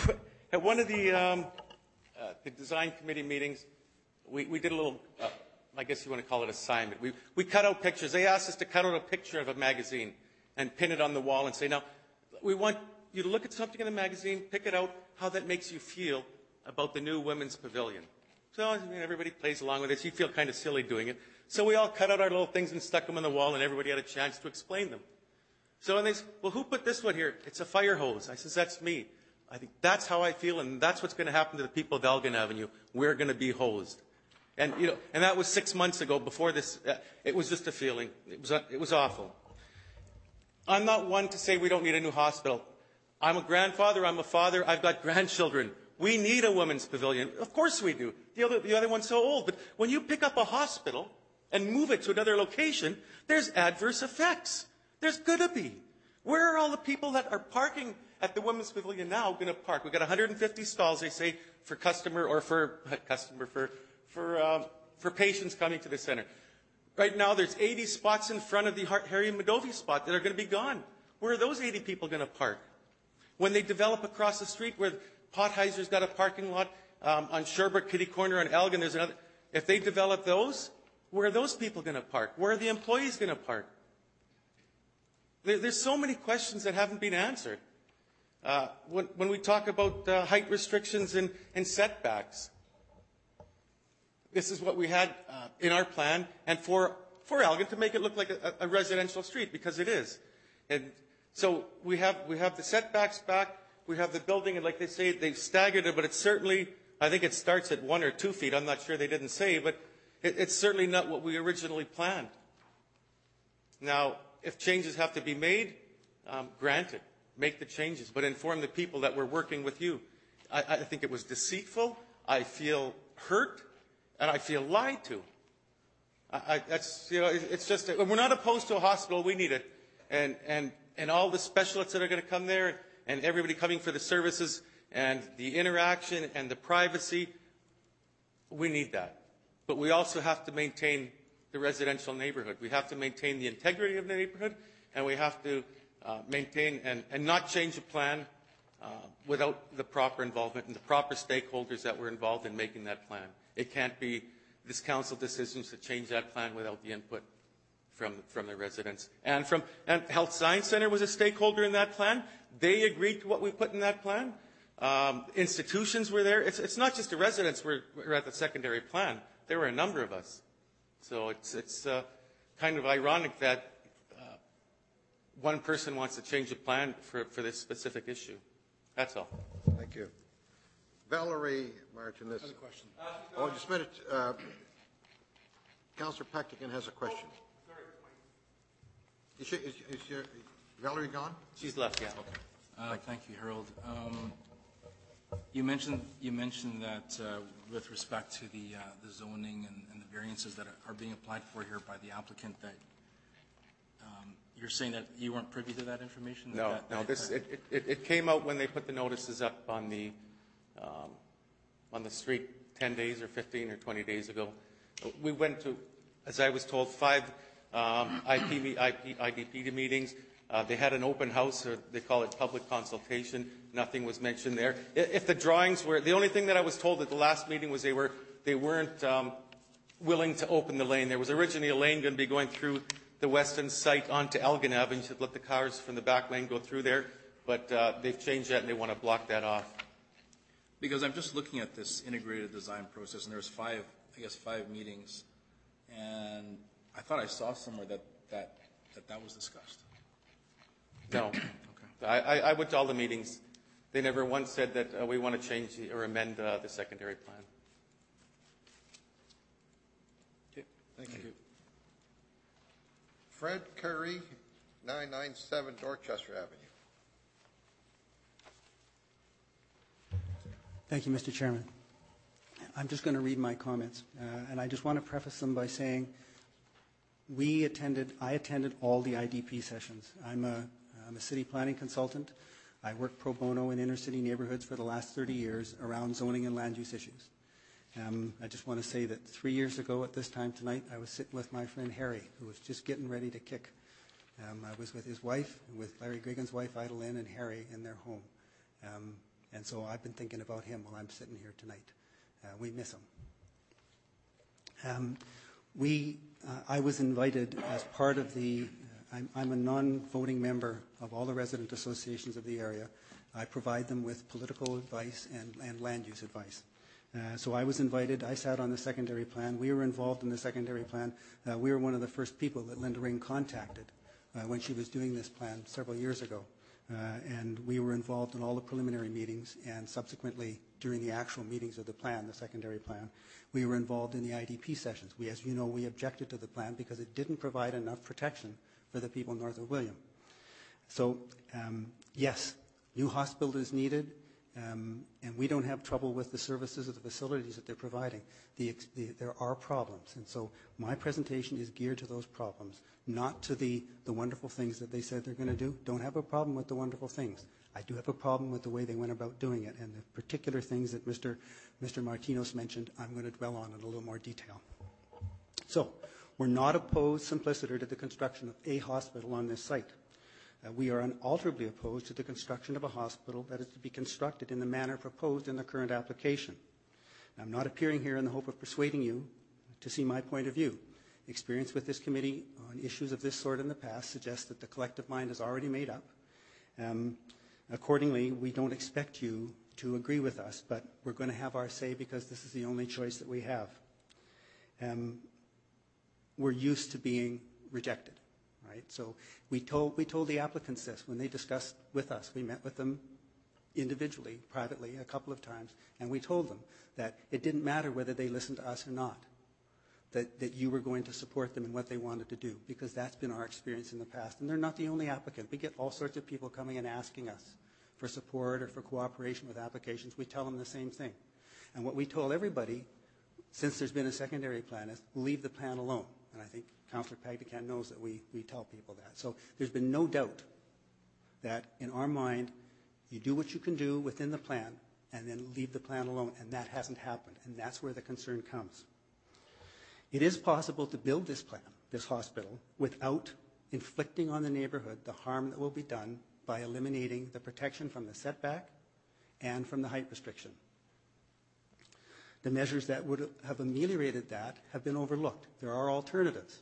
Speaker 11: at one of the, um, uh, the design committee meetings, we, we did a little, uh, I guess you want to call it assignment. We, we cut out pictures. They asked us to cut out a picture of a magazine and pin it on the wall and say, now, we want you to look at something in the magazine, pick it out, how that makes you feel about the new women's pavilion. So I mean, everybody plays along with this. You feel kind of silly doing it. So we all cut out our little things and stuck them on the wall, and everybody had a chance to explain them. So when they said, well, who put this one here? It's a fire hose. I says, that's me. I think that's how I feel, and that's what's going to happen to the people of Elgin Avenue. We're going to be hosed. And, you know, and that was six months ago before this. Uh, it was just a feeling. It was, uh, it was awful. I'm not one to say we don't need a new hospital. I'm a grandfather. I'm a father. I've got grandchildren. We need a women's pavilion. Of course we do. The other, the other one's so old. But when you pick up a hospital and move it to another location, there's adverse effects. There's going to be. Where are all the people that are parking at the women's pavilion now going to park? We've got one hundred fifty stalls, they say, for customer or for customer for for um, for patients coming to the center. Right now, there's eighty spots in front of the Harry Madovi spot that are going to be gone. Where are those eighty people going to park? When they develop across the street where Potheiser's got a parking lot um, on Sherbrooke, Kitty Corner, and Elgin, there's another. If they develop those, where are those people going to park? Where are the employees going to park? There, there's so many questions that haven't been answered. Uh, when, when we talk about uh, height restrictions and, and setbacks, this is what we had uh, in our plan, and for, for Elgin to make it look like a, a residential street, because it is. And so we have, we have the setbacks back, we have the building, and like they say, they've staggered it, but it's certainly, I think it starts at one or two feet. I'm not sure, they didn't say, but it, it's certainly not what we originally planned. Now, if changes have to be made, um, granted, make the changes, but inform the people that we're working with you. I, I think it was deceitful. I feel hurt. And I feel lied to. I, I, that's, you know, it, it's just, that we're not opposed to a hospital. We need it. And, and, and all the specialists that are going to come there and everybody coming for the services and the interaction and the privacy, we need that. But we also have to maintain the residential neighborhood. We have to maintain the integrity of the neighborhood, and we have to uh, maintain and, and not change a plan uh, without the proper involvement and the proper stakeholders that were involved in making that plan. It can't be this council decisions to change that plan without the input from, from the residents. And from and Health Science Center was a stakeholder in that plan. They agreed to what we put in that plan. Um, institutions were there. It's, it's not just the residents who were at the secondary plan. There were a number of us. So it's, it's uh, kind of ironic that uh, one person wants to change the plan for, for this specific issue. That's all.
Speaker 2: Thank you. Valerie Martinez.
Speaker 7: Another question.
Speaker 2: Oh, just a minute. Uh, Councillor Pectigan has a question. Is, she, is, is your, Valerie gone?
Speaker 11: She's left, yeah.
Speaker 7: Okay. Uh, thank you, Harold. Um, You mentioned, you mentioned that uh, with respect to the, uh, the zoning and, and the variances that are being applied for here by the applicant, that um, you're saying that you weren't privy to that information?
Speaker 11: No,
Speaker 7: that,
Speaker 11: no.
Speaker 7: that,
Speaker 11: This
Speaker 7: that,
Speaker 11: it, it, it came out when they put the notices up on the um, on the street ten days or fifteen or twenty days ago. We went to, as I was told, five um, I P, I P, I D P meetings. Uh, they had an open house, or they call it public consultation. Nothing was mentioned there. If the drawings were, the only thing that I was told at the last meeting was they were they weren't um, willing to open the lane. There was originally a lane going to be going through the western site onto Elgin Avenue. You should let the cars from the back lane go through there, but uh, they've changed that and they want to block that off.
Speaker 7: Because I'm just looking at this integrated design process, and there's five, I guess, five meetings, and I thought I saw somewhere that that that, that was discussed.
Speaker 11: No.
Speaker 7: Okay.
Speaker 11: I, I, I went to all the meetings. They never once said that uh, we want to change the, or amend uh, the secondary plan.
Speaker 7: Okay. Thank, Thank you. you.
Speaker 2: Fred Curry, nine ninety-seven Dorchester Avenue.
Speaker 12: Thank you, Mister Chairman. I'm just going to read my comments, uh, and I just want to preface them by saying we attended, I attended all the I D P sessions. I'm a, I'm a city planning consultant. I work pro bono in inner city neighborhoods for the last thirty years around zoning and land use issues. Um, I just want to say that three years ago at this time tonight, I was sitting with my friend Harry, who was just getting ready to kick. Um, I was with his wife, with Larry Grigan's wife, Ida Lynn, and Harry in their home. Um, and so I've been thinking about him while I'm sitting here tonight. Uh, we miss him. Um, we, uh, I was invited as part of the, uh, I'm, I'm a non-voting member of all the resident associations of the area. I provide them with political advice and, and land use advice. Uh, so I was invited. I sat on the secondary plan. We were involved in the secondary plan. Uh, we were one of the first people that Linda Ring contacted uh, when she was doing this plan several years ago. Uh, and we were involved in all the preliminary meetings, and subsequently during the actual meetings of the plan, the secondary plan, we were involved in the I D P sessions. We, as you know, we objected to the plan because it didn't provide enough protection for the people north of William. So, um, yes, new hospital is needed, um, and we don't have trouble with the services or the facilities that they're providing. The, the, there are problems, and so my presentation is geared to those problems, not to the, the wonderful things that they said they're going to do. Don't have a problem with the wonderful things. I do have a problem with the way they went about doing it, and the particular things that Mister Mister Martinos mentioned, I'm going to dwell on in a little more detail. So, we're not opposed, simpliciter, to the construction of a hospital on this site. Uh, we are unalterably opposed to the construction of a hospital that is to be constructed in the manner proposed in the current application. Now, I'm not appearing here in the hope of persuading you to see my point of view. Experience with this committee on issues of this sort in the past suggests that the collective mind is already made up. Um, accordingly, we don't expect you to agree with us, but we're going to have our say because this is the only choice that we have. Um, we're used to being rejected. Right? So we told, we told the applicants this when they discussed with us. We met with them individually, privately, a couple of times, and we told them that it didn't matter whether they listened to us or not, that, that you were going to support them in what they wanted to do, because that's been our experience in the past. And they're not the only applicant. We get all sorts of people coming and asking us for support or for cooperation with applications. We tell them the same thing. And what we told everybody, since there's been a secondary plan, is leave the plan alone. And I think Councillor Pagdican knows that we, we tell people that. So there's been no doubt that in our mind, you do what you can do within the plan and then leave the plan alone, and that hasn't happened, and that's where the concern comes. It is possible to build this plan, this hospital, without inflicting on the neighborhood the harm that will be done by eliminating the protection from the setback and from the height restriction. The measures that would have ameliorated that have been overlooked. There are alternatives.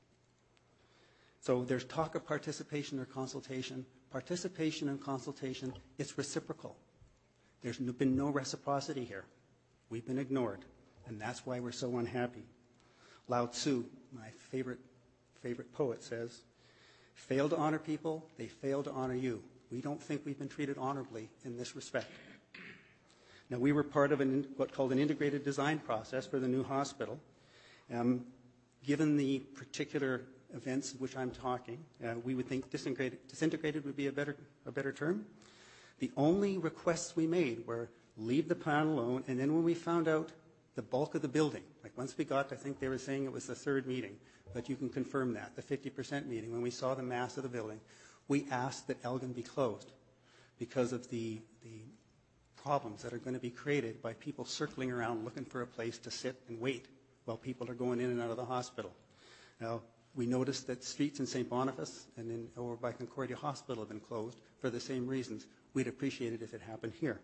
Speaker 12: So there's talk of participation or consultation. Participation and consultation, it's reciprocal. There's been no reciprocity here. We've been ignored, and that's why we're so unhappy. Lao Tzu, my favorite, favorite poet, says, fail to honor people, they fail to honor you. We don't think we've been treated honorably in this respect. Now, we were part of an, what's called an integrated design process for the new hospital. Um, given the particular events of which I'm talking, uh, we would think disintegrated, disintegrated would be a better, a better term. The only requests we made were leave the plan alone, and then when we found out the bulk of the building, like once we got, I think they were saying it was the third meeting, but you can confirm that, the fifty percent meeting, when we saw the mass of the building, we asked that Elgin be closed because of the, the problems that are going to be created by people circling around looking for a place to sit and wait while people are going in and out of the hospital. Now, we noticed that streets in Saint Boniface and in, over by Concordia Hospital have been closed for the same reasons. We'd appreciate it if it happened here.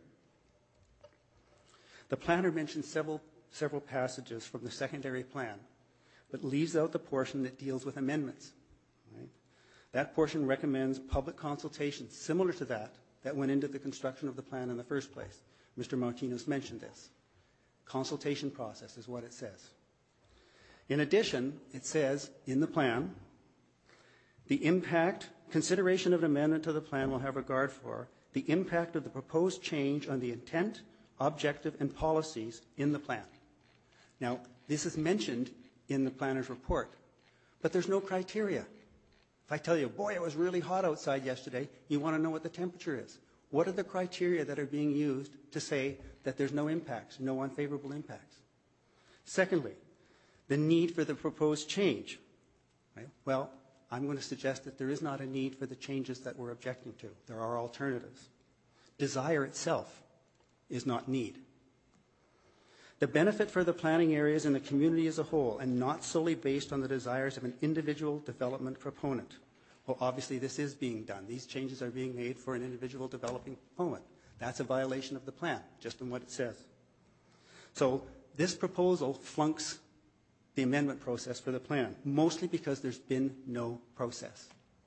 Speaker 12: The planner mentioned several, several passages from the secondary plan, but leaves out the portion that deals with amendments. Right? That portion recommends public consultation similar to that that went into the construction of the plan in the first place. Mister Martinez mentioned this. Consultation process is what it says. In addition, it says in the plan, the impact, consideration of an amendment to the plan will have regard for the impact of the proposed change on the intent, objective, and policies in the plan. Now, this is mentioned in the planner's report, but there's no criteria. If I tell you, boy, it was really hot outside yesterday, you want to know what the temperature is. What are the criteria that are being used to say that there's no impacts, no unfavorable impacts? Secondly, the need for the proposed change. Right? Well, I'm going to suggest that there is not a need for the changes that we're objecting to. There are alternatives. Desire itself is not need. The benefit for the planning areas and the community as a whole, and not solely based on the desires of an individual development proponent. Well, obviously this is being done. These changes are being made for an individual developing proponent. That's a violation of the plan, just in what it says. So this proposal flunks the amendment process for the plan, mostly because there's been no process.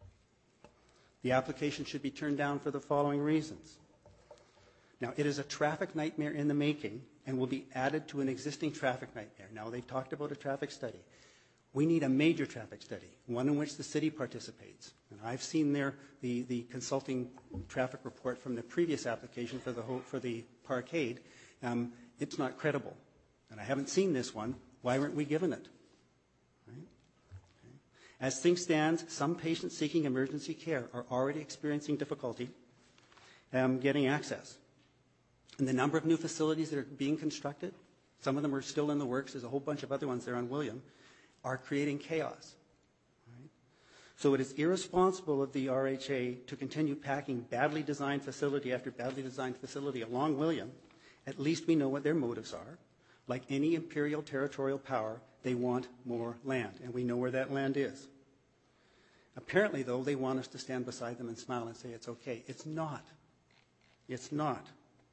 Speaker 12: The application should be turned down for the following reasons. Now, it is a traffic nightmare in the making and will be added to an existing traffic nightmare. Now, they've talked about a traffic study. We need a major traffic study, one in which the city participates. And I've seen there the, the consulting traffic report from the previous application for the, whole, for the parkade. Um, it's not credible. And I haven't seen this one. Why weren't we given it? Right? Okay. As things stand, some patients seeking emergency care are already experiencing difficulty um, getting access. And the number of new facilities that are being constructed, some of them are still in the works, there's a whole bunch of other ones there on William, are creating chaos. Right? So it is irresponsible of the R H A to continue packing badly designed facility after badly designed facility along William. At least we know what their motives are. Like any imperial territorial power, they want more land, and we know where that land is. Apparently, though, they want us to stand beside them and smile and say it's okay. It's not. It's not.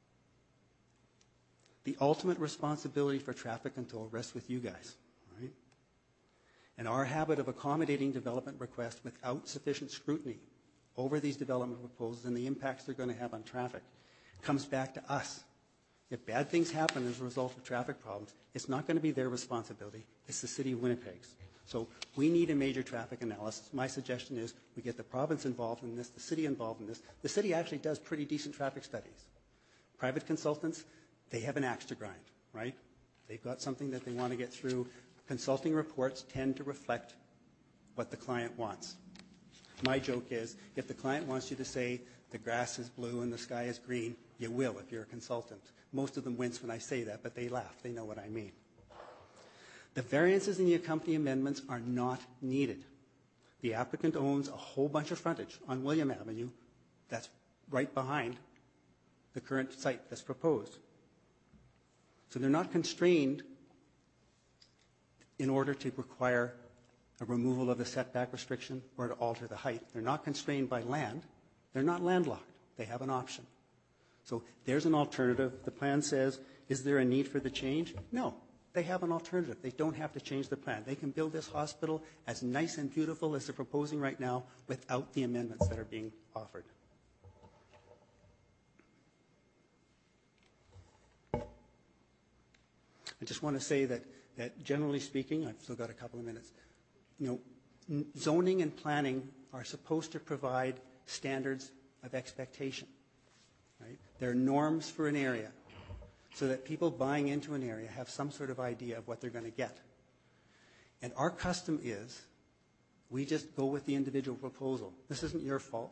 Speaker 12: The ultimate responsibility for traffic control rests with you guys, right? And our habit of accommodating development requests without sufficient scrutiny over these development proposals and the impacts they're going to have on traffic comes back to us. If bad things happen as a result of traffic problems, it's not going to be their responsibility. It's the city of Winnipeg's. So we need a major traffic analysis. My suggestion is we get the province involved in this, the city involved in this. The city actually does pretty decent traffic studies. Private consultants, they have an axe to grind, right? They've got something that they want to get through. Consulting reports tend to reflect what the client wants. My joke is, if the client wants you to say the grass is blue and the sky is green, you will if you're a consultant. Most of them wince when I say that, but they laugh. They know what I mean. The variances in the accompanying amendments are not needed. The applicant owns a whole bunch of frontage on William Avenue that's right behind the current site that's proposed. So they're not constrained in order to require a removal of the setback restriction or to alter the height. They're not constrained by land. They're not landlocked. They have an option. So there's an alternative. The plan says, is there a need for the change? No. They have an alternative. They don't have to change the plan. They can build this hospital as nice and beautiful as they're proposing right now without the amendments that are being offered. I just want to say that, that generally speaking, I've still got a couple of minutes, you know, zoning and planning are supposed to provide standards of expectation. Right? There are norms for an area so that people buying into an area have some sort of idea of what they're going to get. And our custom is we just go with the individual proposal. This isn't your fault.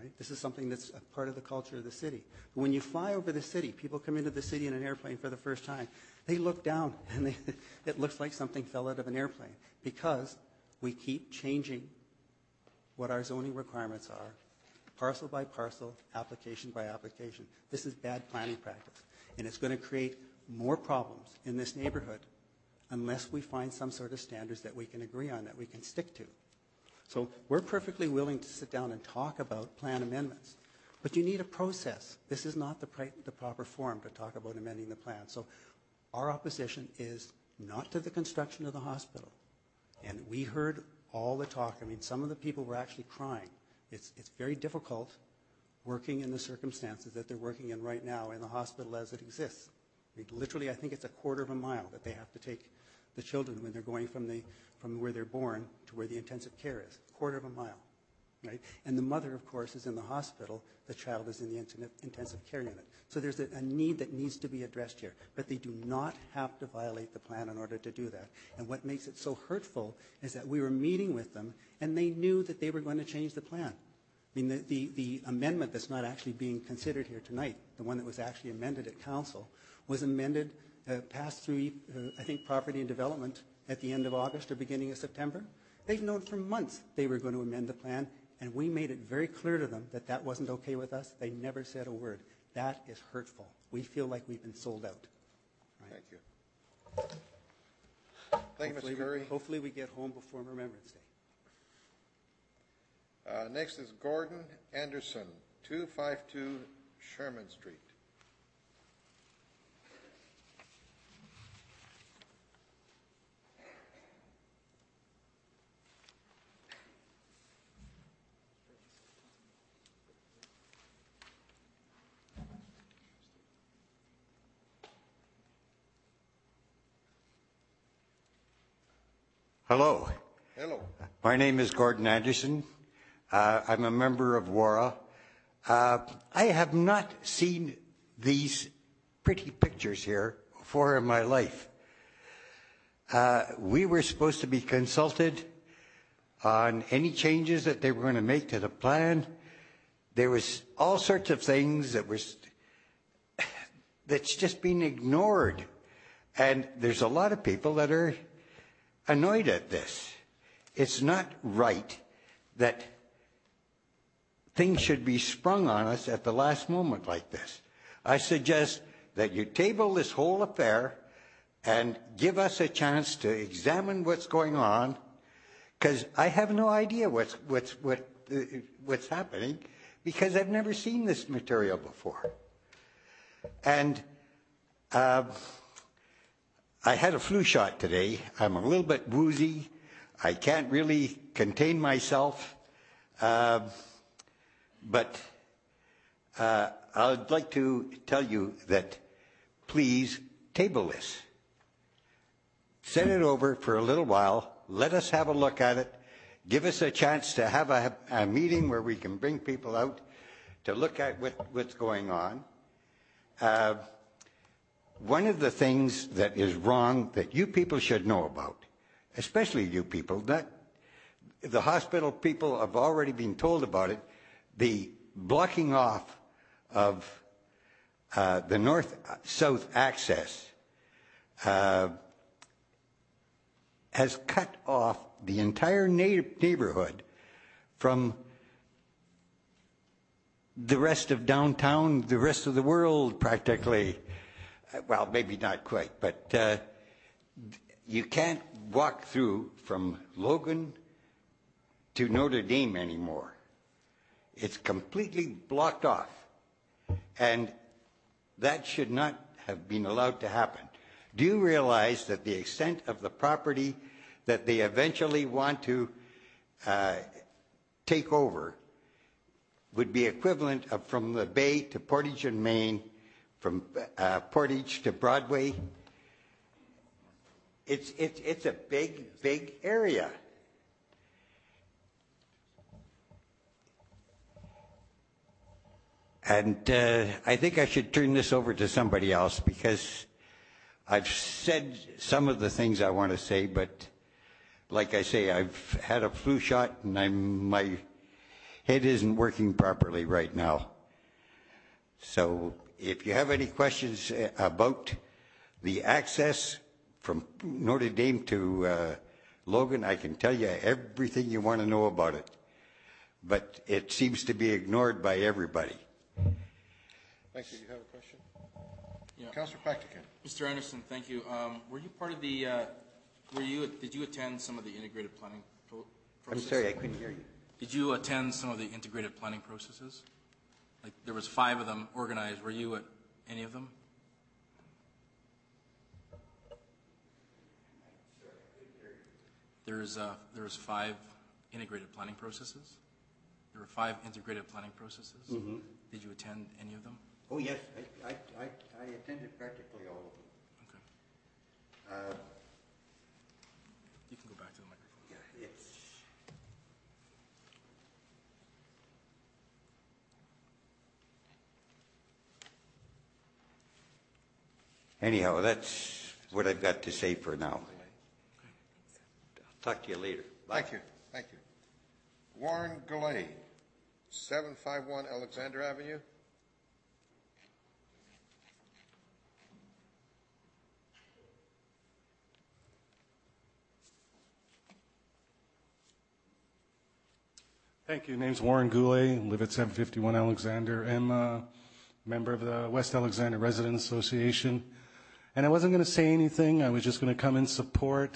Speaker 12: right? This is something that's a part of the culture of the city. But when you fly over the city, people come into the city in an airplane for the first time, they look down and they, it looks like something fell out of an airplane because we keep changing what our zoning requirements are, parcel by parcel, application by application. This is bad planning practice, and it's going to create more problems in this neighborhood unless we find some sort of standards that we can agree on, that we can stick to. So we're perfectly willing to sit down and talk about plan amendments, but you need a process. This is not the, pri- the proper forum to talk about amending the plan. So our opposition is not to the construction of the hospital. And we heard all the talk. I mean, some of the people were actually crying. It's, it's very difficult working in the circumstances that they're working in right now in the hospital as it exists. I mean, literally, I think it's a quarter of a mile that they have to take the children when they're going from, the, from where they're born to where the intensive care is, a quarter of a mile. Right? And the mother, of course, is in the hospital. The child is in the intensive care unit. So there's a, a need that needs to be addressed here. But they do not have to violate the plan in order to do that. And what makes it so hurtful is that we were meeting with them, and they knew that they were going to change the plan. I mean, the, the, the amendment that's not actually being considered here tonight, the one that was actually amended at council, was amended, uh, passed through, uh, I think, Property and Development at the end of August or beginning of September. They've known for months they were going to amend the plan, and we made it very clear to them that that wasn't okay with us. They never said a word. That is hurtful. We feel like we've been sold out.
Speaker 2: Right. Thank you. Thank
Speaker 12: hopefully
Speaker 2: you, Mister Curry.
Speaker 12: We, hopefully we get home before Remembrance Day.
Speaker 2: Uh, next is Gordon Anderson, two fifty-two Sherman Street.
Speaker 13: Hello.
Speaker 2: Hello.
Speaker 13: My name is Gordon Anderson. Uh, I'm a member of W A R A. Uh, I have not seen these pretty pictures here before in my life. Uh, we were supposed to be consulted on any changes that they were going to make to the plan. There was all sorts of things that was that's just being ignored. And there's a lot of people that are annoyed at this. It's not right that things should be sprung on us at the last moment like this. I suggest that you table this whole affair and give us a chance to examine what's going on, because I have no idea what's what's what uh, what's happening, because I've never seen this material before. And uh, I had a flu shot today. I'm a little bit woozy. I can't really contain myself. Uh, but uh, I'd like to tell you that please table this. Send it over for a little while. Let us have a look at it. Give us a chance to have a, a meeting where we can bring people out to look at what, what's going on. Uh, One of the things that is wrong that you people should know about, especially you people, that the hospital people have already been told about it, the blocking off of uh, the north-south access uh, has cut off the entire na- neighborhood from the rest of downtown, the rest of the world practically. Well, maybe not quite, but uh, you can't walk through from Logan to Notre Dame anymore. It's completely blocked off, and that should not have been allowed to happen. Do you realize that the extent of the property that they eventually want to uh, take over would be equivalent of from the Bay to Portage and Maine, from uh, Portage to Broadway? It's, it's, it's a big, big area. And uh, I think I should turn this over to somebody else, because I've said some of the things I want to say, but like I say, I've had a flu shot and I'm, my head isn't working properly right now. So if you have any questions uh, about the access from Notre Dame to uh, Logan, I can tell you everything you want to know about it. But it seems to be ignored by everybody.
Speaker 2: Thank you. You have a question?
Speaker 7: Yeah.
Speaker 2: Councillor Pactican.
Speaker 7: Mister Anderson, thank you. Um, were you part of the, uh, were you, did you attend some of the integrated planning pro- processes?
Speaker 13: I'm sorry, I couldn't hear you.
Speaker 7: Did you attend some of the integrated planning processes? Like, there was five of them organized. Were you at any of them? There's, uh, there was five integrated planning processes? There were five integrated planning processes?
Speaker 13: Mm-hmm.
Speaker 7: Did you attend any of them?
Speaker 13: Oh, yes. I, I, I, I attended practically all of them.
Speaker 7: Okay.
Speaker 13: Uh,
Speaker 7: You can go back to the microphone.
Speaker 13: yeah, it's... Anyhow, that's what I've got to say for now. I'll talk to you later. Bye.
Speaker 2: Thank you. Thank you. Warren Goulet, seven five one Alexander Avenue.
Speaker 14: Thank you. Name's Warren Goulet. Live at seven fifty-one Alexander. I'm a member of the West Alexander Residents Association. And I wasn't going to say anything. I was just going to come in support.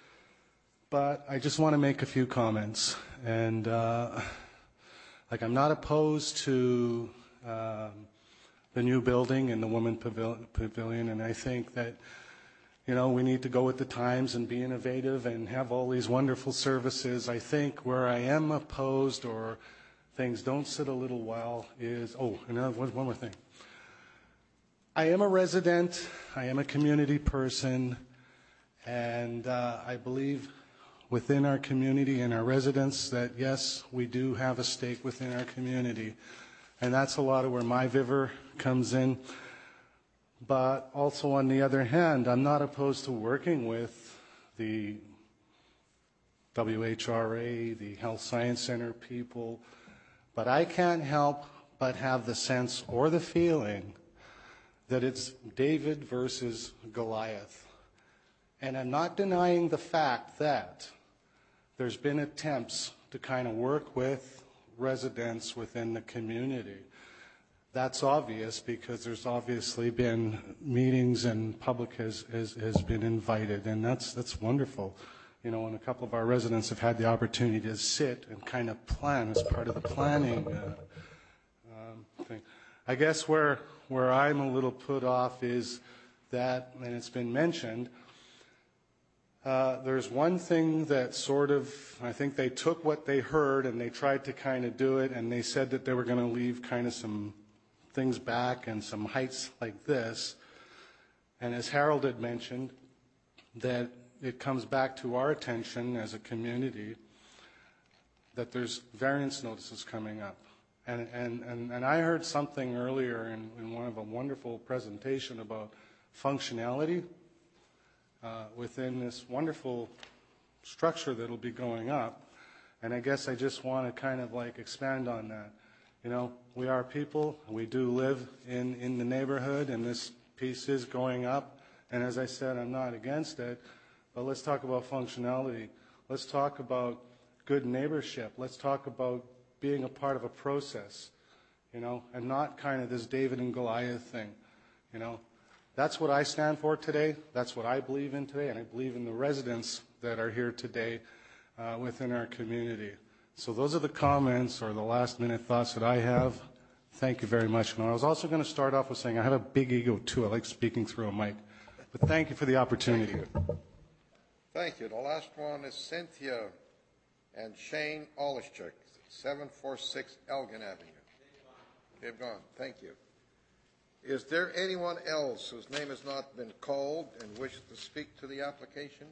Speaker 14: But I just want to make a few comments. And, uh, like, I'm not opposed to um, the new building and the Women Pavilion. And I think that, you know, we need to go with the times and be innovative and have all these wonderful services. I think where I am opposed or things don't sit a little well is, oh, and one more thing. I am a resident, I am a community person, and uh, I believe within our community and our residents that, yes, we do have a stake within our community. And that's a lot of where my Viver comes in. But also on the other hand, I'm not opposed to working with the W H R A, the Health Science Center people, but I can't help but have the sense or the feeling that it's David versus Goliath. And I'm not denying the fact that there's been attempts to kind of work with residents within the community. That's obvious because there's obviously been meetings and public has, has, has been invited, and that's, that's wonderful. You know, and a couple of our residents have had the opportunity to sit and kind of plan as part of the planning uh, um, thing. I guess where, where I'm a little put off is that, and it's been mentioned, uh, there's one thing that sort of, I think they took what they heard and they tried to kind of do it, and they said that they were going to leave kind of some things back and some heights like this. And as Harold had mentioned, that it comes back to our attention as a community that there's variance notices coming up. And, and, and, and I heard something earlier in, in one of a wonderful presentation about functionality uh, within this wonderful structure that'll be going up. And I guess I just want to kind of like expand on that. You know, we are people, we do live in, in the neighborhood, and this piece is going up. And as I said, I'm not against it, but let's talk about functionality. Let's talk about good neighborship. Let's talk about being a part of a process, you know, and not kind of this David and Goliath thing, you know. That's what I stand for today. That's what I believe in today, and I believe in the residents that are here today uh, within our community. So those are the comments or the last minute thoughts that I have. Thank you very much. And I was also going to start off with saying I have a big ego too. I like speaking through a mic. But thank you for the opportunity.
Speaker 2: Thank you. Thank you. The last one is Cynthia and Shane Olishchuk, seven forty-six Elgin Avenue. They've gone. Thank you. Is there anyone else whose name has not been called and wishes to speak to the application?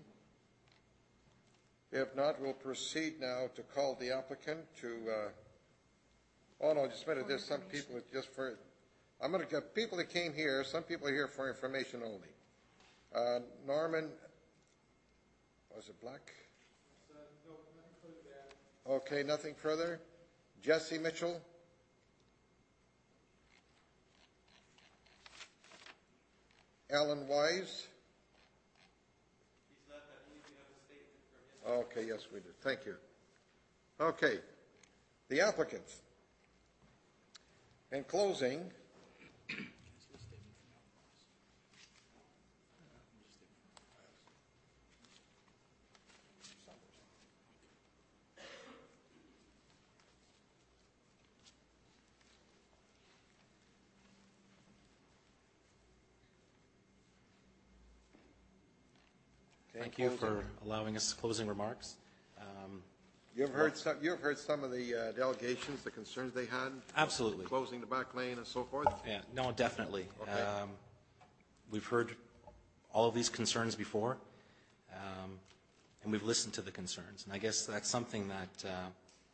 Speaker 2: If not, we'll proceed now to call the applicant to, uh, oh no, just a minute, there's some people that just for, I'm going to get people that came here, some people are here for information only. Uh, Norman, was it Black? Okay, nothing further. Jesse Mitchell. Alan Wise. Okay, yes, we do. Thank you. Okay, the applicants. In closing,
Speaker 5: Thank you for allowing us closing remarks. Um,
Speaker 2: You've heard some, you've heard some of the uh, delegations, the concerns they had?
Speaker 5: Absolutely.
Speaker 2: Closing the back lane and so forth?
Speaker 5: Yeah, no, definitely.
Speaker 2: Okay.
Speaker 5: Um, we've heard all of these concerns before, um, and we've listened to the concerns. And I guess that's something that uh,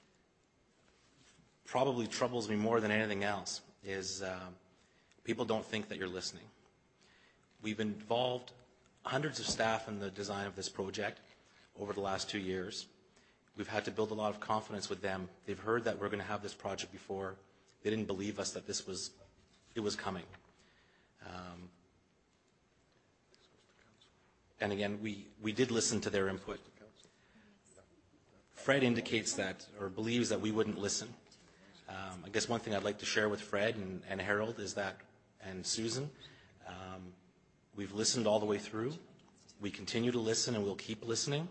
Speaker 5: probably troubles me more than anything else, is uh, people don't think that you're listening. We've involved hundreds of staff in the design of this project over the last two years. We've had to build a lot of confidence with them. They've heard that we're going to have this project before. They didn't believe us that this was, it was coming. Um, and again, we, we did listen to their input. Fred indicates that, or believes that we wouldn't listen. Um, I guess one thing I'd like to share with Fred and, and Harold is that, and Susan, um, we've listened all the way through. We continue to listen, and we'll keep listening.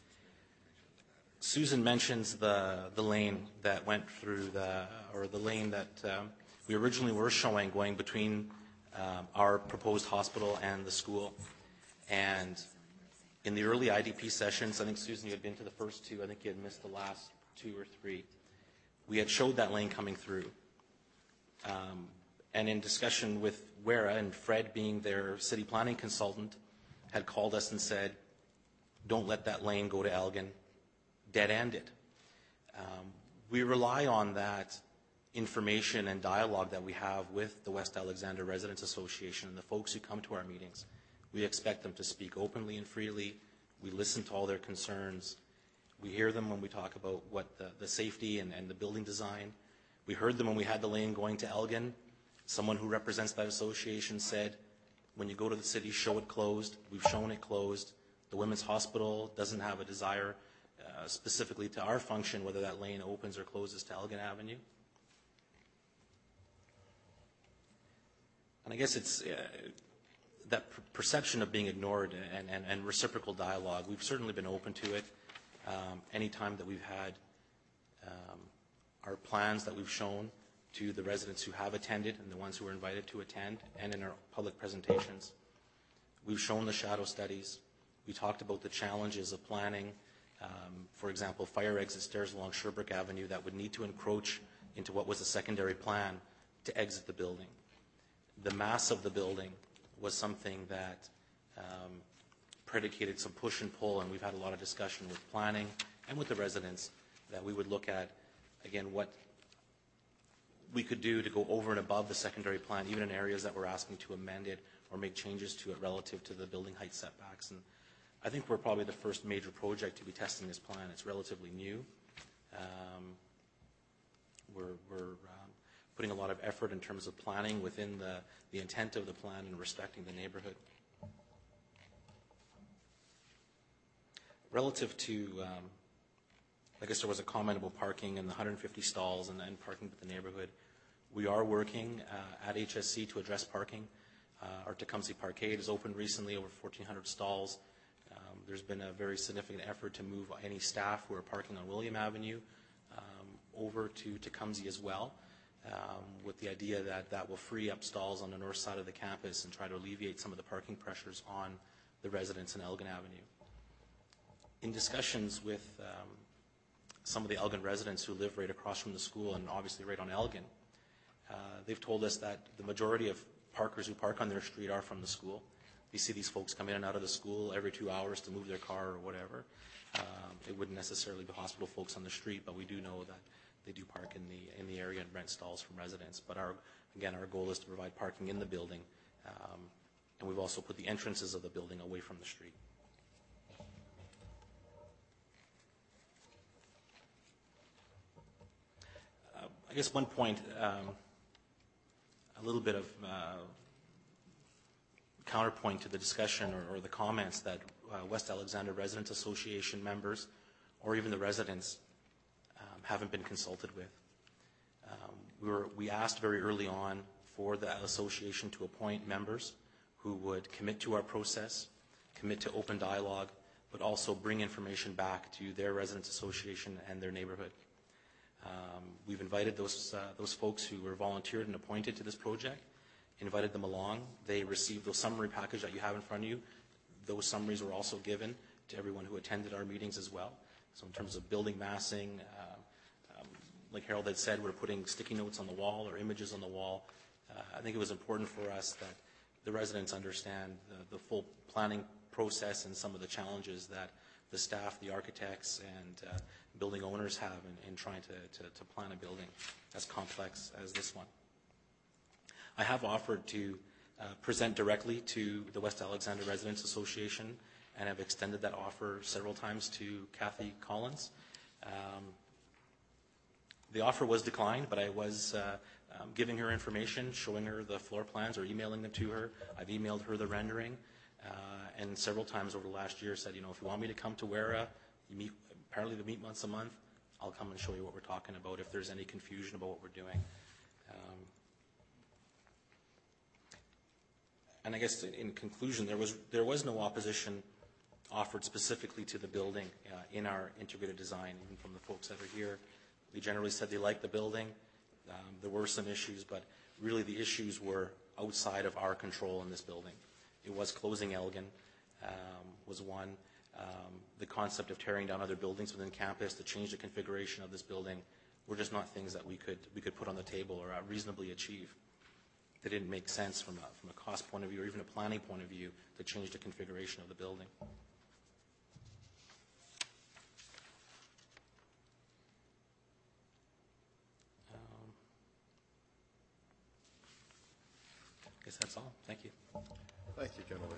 Speaker 5: Susan mentions the the lane that went through the, or the lane that um, we originally were showing going between um, our proposed hospital and the school. And in the early I D P sessions, I think, Susan, you had been to the first two. I think you had missed the last two or three. We had showed that lane coming through. Um, and in discussion with Wera, and Fred being their city planning consultant, had called us and said, don't let that lane go to Elgin. Dead-end it. Um, we rely on that information and dialogue that we have with the West Alexander Residents Association and the folks who come to our meetings. We expect them to speak openly and freely. We listen to all their concerns. We hear them when we talk about what the, the safety and, and the building design. We heard them when we had the lane going to Elgin. Someone who represents that association said, when you go to the city, show it closed. We've shown it closed. The Women's Hospital doesn't have a desire Uh, specifically to our function, whether that lane opens or closes to Elgin Avenue. And I guess it's uh, that per perception of being ignored and, and, and reciprocal dialogue. We've certainly been open to it. Um, any time that we've had um, our plans that we've shown to the residents who have attended and the ones who were invited to attend, and in our public presentations, we've shown the shadow studies. We talked about the challenges of planning. Um, for example, fire exit stairs along Sherbrooke Avenue that would need to encroach into what was a secondary plan to exit the building. The mass of the building was something that um, predicated some push and pull, and we've had a lot of discussion with planning and with the residents that we would look at, again, what we could do to go over and above the secondary plan, even in areas that we're asking to amend it or make changes to it relative to the building height setbacks. And I think we're probably the first major project to be testing this plan. It's relatively new. Um, we're we're um, putting a lot of effort in terms of planning within the, the intent of the plan and respecting the neighborhood. Relative to, um, I guess there was a comment about parking and the one hundred fifty stalls and, and parking with the neighborhood. We are working uh, at H S C to address parking. Uh, our Tecumseh Parkade has opened recently, over fourteen hundred stalls. Um, there's been a very significant effort to move any staff who are parking on William Avenue um, over to Tecumseh as well, um, with the idea that that will free up stalls on the north side of the campus and try to alleviate some of the parking pressures on the residents in Elgin Avenue. In discussions with um, some of the Elgin residents who live right across from the school and obviously right on Elgin, uh, they've told us that the majority of parkers who park on their street are from the school. We see these folks come in and out of the school every two hours to move their car or whatever. Um, it wouldn't necessarily be hospital folks on the street, but we do know that they do park in the in the area and rent stalls from residents. But our again, our goal is to provide parking in the building, um, and we've also put the entrances of the building away from the street. I guess one point, um, a little bit of uh, counterpoint to the discussion or, or the comments that uh, West Alexander Residents Association members or even the residents um, haven't been consulted with. Um, we, were, we asked very early on for the association to appoint members who would commit to our process, commit to open dialogue, but also bring information back to their residents association and their neighborhood. Um, we've invited those, uh, those folks who were volunteered and appointed to this project, invited them along. They received those summary package that you have in front of you. Those summaries were also given to everyone who attended our meetings as well. So in terms of building massing, uh, um, like Harold had said, we're putting sticky notes on the wall or images on the wall. Uh, I think it was important for us that the residents understand the, the full planning process and some of the challenges that the staff, the architects, and uh, building owners have in, in trying to, to, to plan a building as complex as this one. I have offered to uh, present directly to the West Alexander Residents Association and have extended that offer several times to Kathy Collins. Um, the offer was declined, but I was uh, um, giving her information, showing her the floor plans or emailing them to her. I've emailed her the rendering. Uh, and several times over the last year said, you know, if you want me to come to Wera, you meet, apparently we meet once a month, I'll come and show you what we're talking about if there's any confusion about what we're doing. Um, and I guess in, in conclusion, there was, there was no opposition offered specifically to the building uh, in our integrated design, even from the folks that are here. They generally said they liked the building. Um, there were some issues, but really the issues were outside of our control in this building. It was closing Elgin, um, was one. Um, the concept of tearing down other buildings within campus to change the configuration of this building were just not things that we could we could put on the table or uh, reasonably achieve. They didn't make sense from a, from a cost point of view or even a planning point of view to change the configuration of the building. Um, I guess that's all. Thank you.
Speaker 2: Thank you, gentlemen.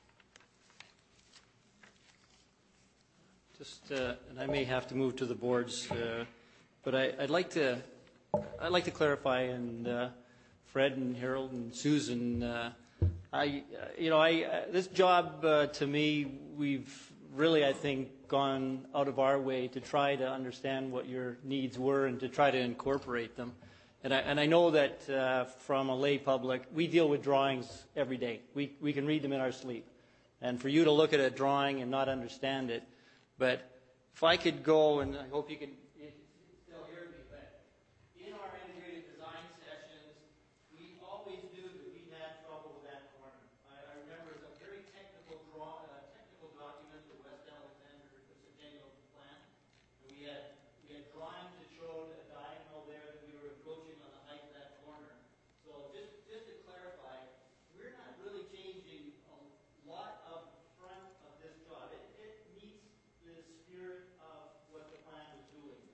Speaker 8: Just, uh, and I may have to move to the boards, uh, but I, I'd like to, I'd like to clarify, and uh, Fred and Harold and Susan, uh, I, uh, you know, I uh, this job uh, to me, we've really, I think, gone out of our way to try to understand what your needs were and to try to incorporate them. And I, and I know that uh, from a lay public, we deal with drawings every day. We, we can read them in our sleep. And for you to look at a drawing and not understand it, but if I could go, and I hope you can still hear me, but in our integrated design sessions, we always knew that we had trouble with that corner. I, I remember it's a very technical draw, uh, technical document, the West Alexander Centennial Plan. And we had we had drawings that showed a diagonal there that we were approaching on the height of that corner. So just just to clarify, we're not really changing a lot of front of this job. It, it meets the spirit of what the plan was doing.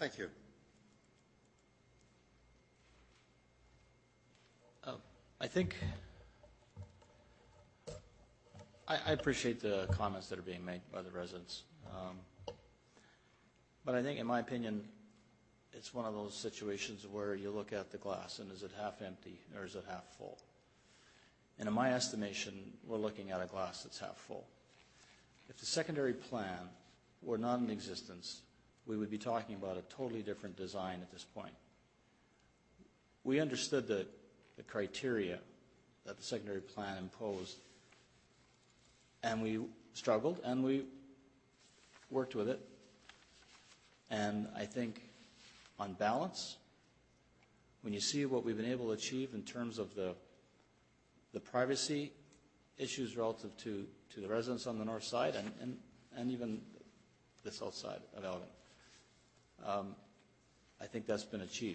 Speaker 2: Thank you.
Speaker 4: Uh, I think I, I appreciate the comments that are being made by the residents. Um, but I think, in my opinion, it's one of those situations where you look at the glass and is it half empty or is it half full? And in my estimation, we're looking at a glass that's half full. If the secondary plan were not in existence, we would be talking about a totally different design at this point. We understood the, the criteria that the secondary plan imposed, and we struggled and we worked with it. And I think on balance, when you see what we've been able to achieve in terms of the the privacy issues relative to, to the residents on the north side and, and, and even the south side of Elgin, um, I think that's been achieved.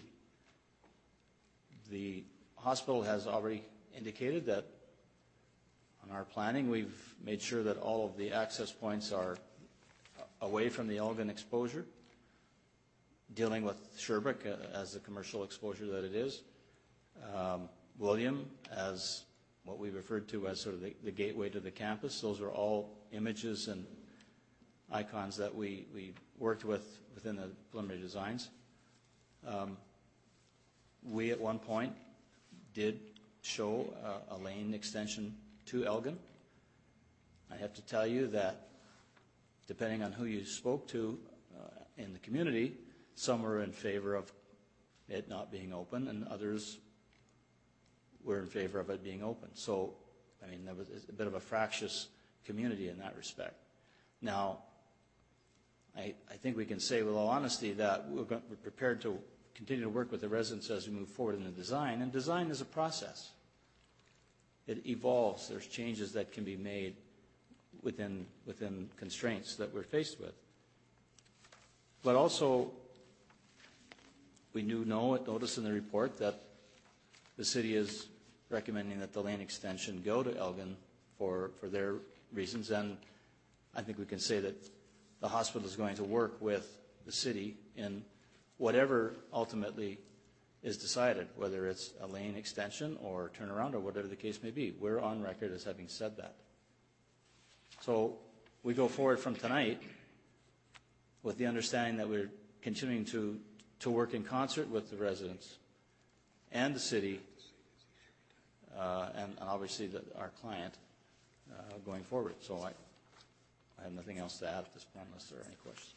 Speaker 4: The hospital has already indicated that on our planning we've made sure that all of the access points are away from the Elgin exposure, dealing with Sherbrooke as the commercial exposure that it is, um, William as what we referred to as sort of the, the gateway to the campus. Those are all images and icons that we, we worked with within the preliminary designs. Um, we at one point did show a, a lane extension to Elgin. I have to tell you that depending on who you spoke to uh, in the community, some were in favor of it not being open and others were in favor of it being open. So, I mean, there was a bit of a fractious community in that respect. Now, I, I think we can say with all honesty that we're, going, we're prepared to continue to work with the residents as we move forward in the design, and design is a process. It evolves. There's changes that can be made within, within constraints that we're faced with. But also, we do know, notice in the report that the city is recommending that the lane extension go to Elgin for, for their reasons, and I think we can say that the hospital is going to work with the city in whatever ultimately is decided, whether it's a lane extension or turnaround or whatever the case may be. We're on record as having said that. So we go forward from tonight with the understanding that we're continuing to, to work in concert with the residents and the city, uh, and, and obviously the, our client uh, going forward. So I, I have nothing else to add at this point unless there are any questions.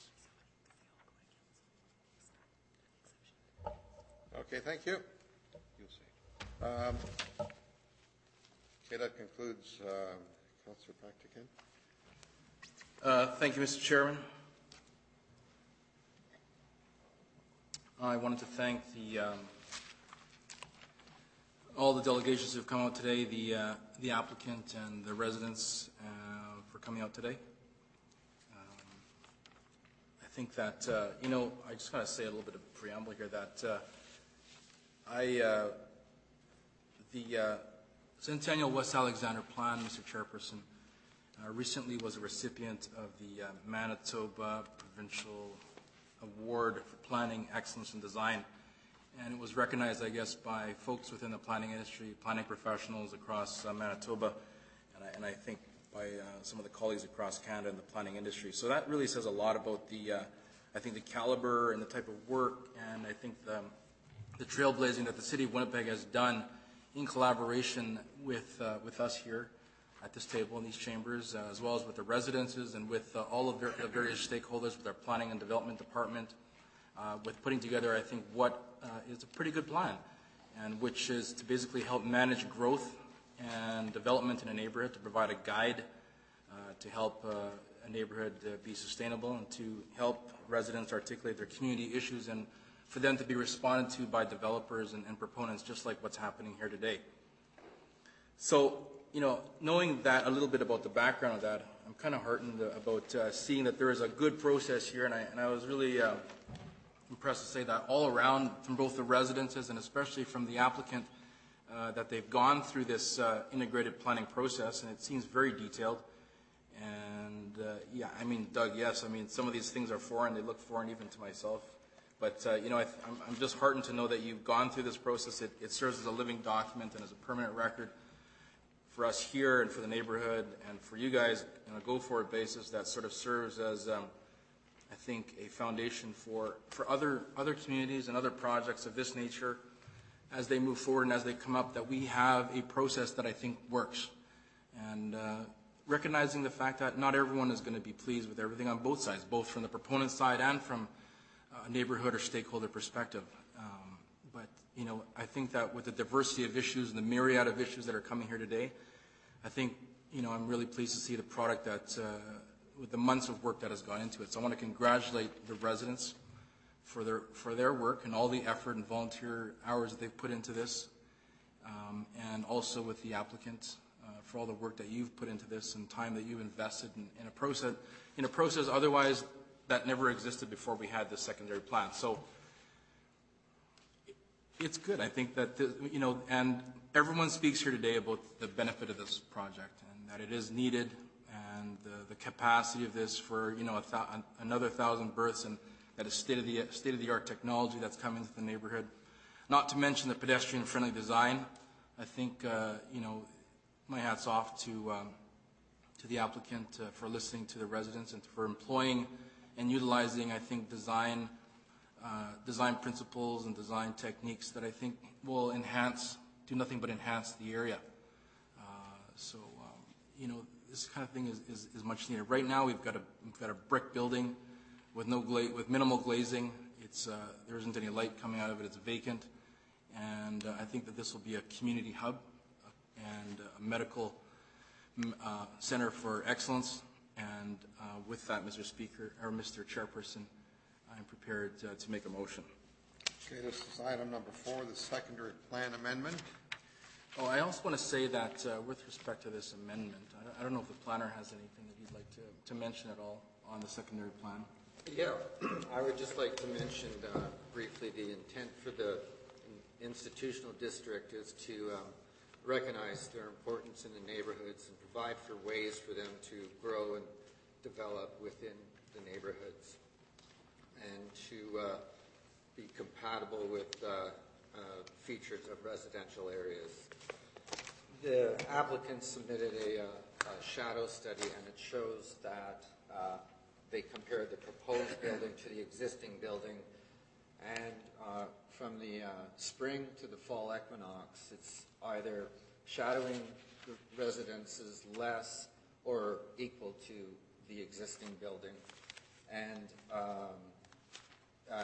Speaker 2: Okay, thank you. Um, okay, that concludes uh, Councillor Practican.
Speaker 7: Uh, thank you, Mister Chairman. I wanted to thank the um, all the delegations who have come out today, the uh, the applicant and the residents uh, for coming out today. Um, I think that uh, you know, I just got to say a little bit of preamble here that uh, I uh, the uh, Centennial West Alexander Plan, Mister Chairperson, uh, recently was a recipient of the uh, Manitoba Provincial Award for Planning Excellence and Design. And it was recognized, I guess, by folks within the planning industry, planning professionals across uh, Manitoba, and I, and I think by uh, some of the colleagues across Canada in the planning industry. So that really says a lot about the, uh, I think, the caliber and the type of work, and I think the, the trailblazing that the City of Winnipeg has done in collaboration with, uh, with us here at this table in these chambers, uh, as well as with the residences and with uh, all of the various stakeholders, with our planning and development department, uh, with putting together, I think, what uh, is a pretty good plan, and which is to basically help manage growth and development in a neighborhood, to provide a guide uh, to help uh, a neighborhood uh, be sustainable, and to help residents articulate their community issues, and for them to be responded to by developers and, and proponents, just like what's happening here today. So, you know, knowing that a little bit about the background of that, I'm kind of heartened about uh, seeing that there is a good process here, and I, and I was really uh, impressed to say that all around from both the residences and especially from the applicant, uh, that they've gone through this uh, integrated planning process, and it seems very detailed. And uh, yeah, I mean, Doug, yes, I mean, some of these things are foreign, they look foreign even to myself, But, uh, you know, I th- I'm, I'm just heartened to know that you've gone through this process. It, it serves as a living document and as a permanent record for us here and for the neighborhood and for you guys on a go-forward basis. That sort of serves as, um, I think, a foundation for, for other, other communities and other projects of this nature as they move forward and as they come up, that we have a process that I think works. And uh, recognizing the fact that not everyone is going to be pleased with everything on both sides, both from the proponent side and from a neighborhood or stakeholder perspective. Um, but, you know, I think that with the diversity of issues and the myriad of issues that are coming here today, I think, you know, I'm really pleased to see the product that, uh, with the months of work that has gone into it. So I want to congratulate the residents for their, for their work and all the effort and volunteer hours that they've put into this, um, and also with the applicant uh, for all the work that you've put into this and time that you've invested in, in a process, in a process otherwise that never existed before we had this secondary plan. So it's good. I think that, the, you know, and everyone speaks here today about the benefit of this project and that it is needed, and the, the capacity of this for, you know, a th another thousand births, and that is state of the state of the art technology that's coming to the neighborhood. Not to mention the pedestrian friendly design. I think, uh, you know, my hat's off to um, to the applicant uh, for listening to the residents and for employing and utilizing, I think, design uh, design principles and design techniques that I think will enhance, do nothing but enhance the area. Uh, so, um, you know, this kind of thing is, is, is much needed. Right now, we've got a we've got a brick building with no gla with minimal glazing. It's uh, there isn't any light coming out of it. It's vacant, and uh, I think that this will be a community hub and a medical uh, center for excellence. And uh, with that, Mister Speaker, or Mister Chairperson, I'm prepared uh, to make a motion.
Speaker 2: Okay, this is item number four, the secondary plan amendment.
Speaker 7: Oh, I also want to say that uh, with respect to this amendment, I don't, I don't know if the planner has anything that he'd like to, to mention at all on the secondary plan.
Speaker 3: Yeah, I would just like to mention uh, briefly the intent for the institutional district is to um, recognize their importance in the neighborhoods and provide for ways for them to grow and develop within the neighborhoods, and to uh, be compatible with uh, uh, features of residential areas. The applicant submitted a, uh, a shadow study, and it shows that uh, they compared the proposed building to the existing building, and uh, from the uh, spring to the fall equinox, it's either shadowing the residences less or equal to the existing building. And um, uh,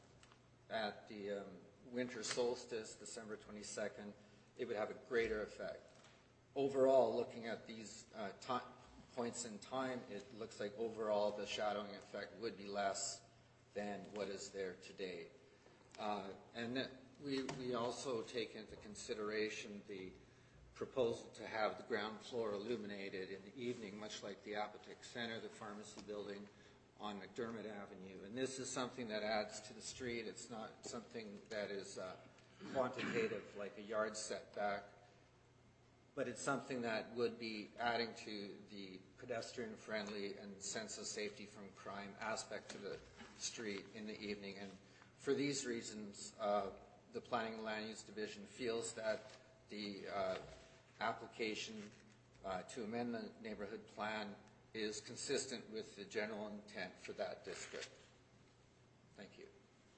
Speaker 3: at the um, winter solstice, December twenty-second, it would have a greater effect. Overall, looking at these uh, time, points in time, it looks like overall the shadowing effect would be less than what is there today. Uh, and that we, we also take into consideration the proposal to have the ground floor illuminated in the evening, much like the Apotek Center, the pharmacy building on McDermott Avenue. And this is something that adds to the street. It's not something that is uh, quantitative like a yard setback, but it's something that would be adding to the pedestrian-friendly and sense of safety from crime aspect to the street in the evening. And for these reasons, uh, the Planning and Land Use Division feels that the uh, application uh, to amend the neighborhood plan is consistent with the general intent for that district. Thank you.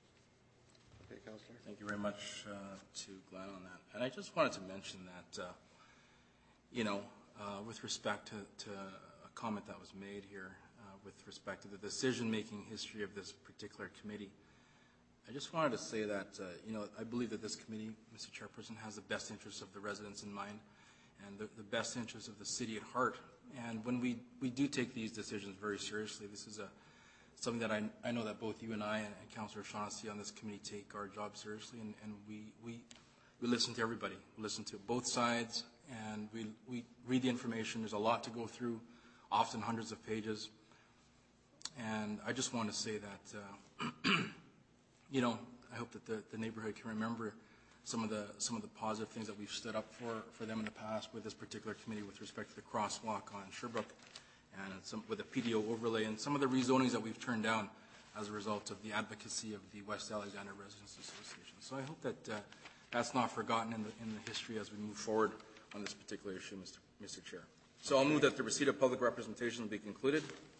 Speaker 2: Okay, Councillor.
Speaker 7: Thank you very much uh, to Glenn on that. And I just wanted to mention that, uh, you know, uh, with respect to, to a comment that was made here uh, with respect to the decision-making history of this particular committee, I just wanted to say that, uh, you know, I believe that this committee, Mister Chairperson, has the best interests of the residents in mind and the, the best interests of the city at heart. And when we, we do take these decisions very seriously, this is a, something that I, I know that both you and I and, and Councillor Shaughnessy on this committee take our job seriously, and, and we, we, we listen to everybody. We listen to both sides, and we, we read the information. There's a lot to go through, often hundreds of pages. And I just want to say that, uh, you know, I hope that the, the neighborhood can remember some of the some of the positive things that we've stood up for for them in the past with this particular committee with respect to the crosswalk on Sherbrooke and some with the P D O overlay and some of the rezonings that we've turned down. as a result of the advocacy of the West Alexander Residents Association. So I hope that uh, that's not forgotten in the, in the history as we move forward on this particular issue, Mister Mister Chair. So I'll move that the receipt of public representation will be concluded.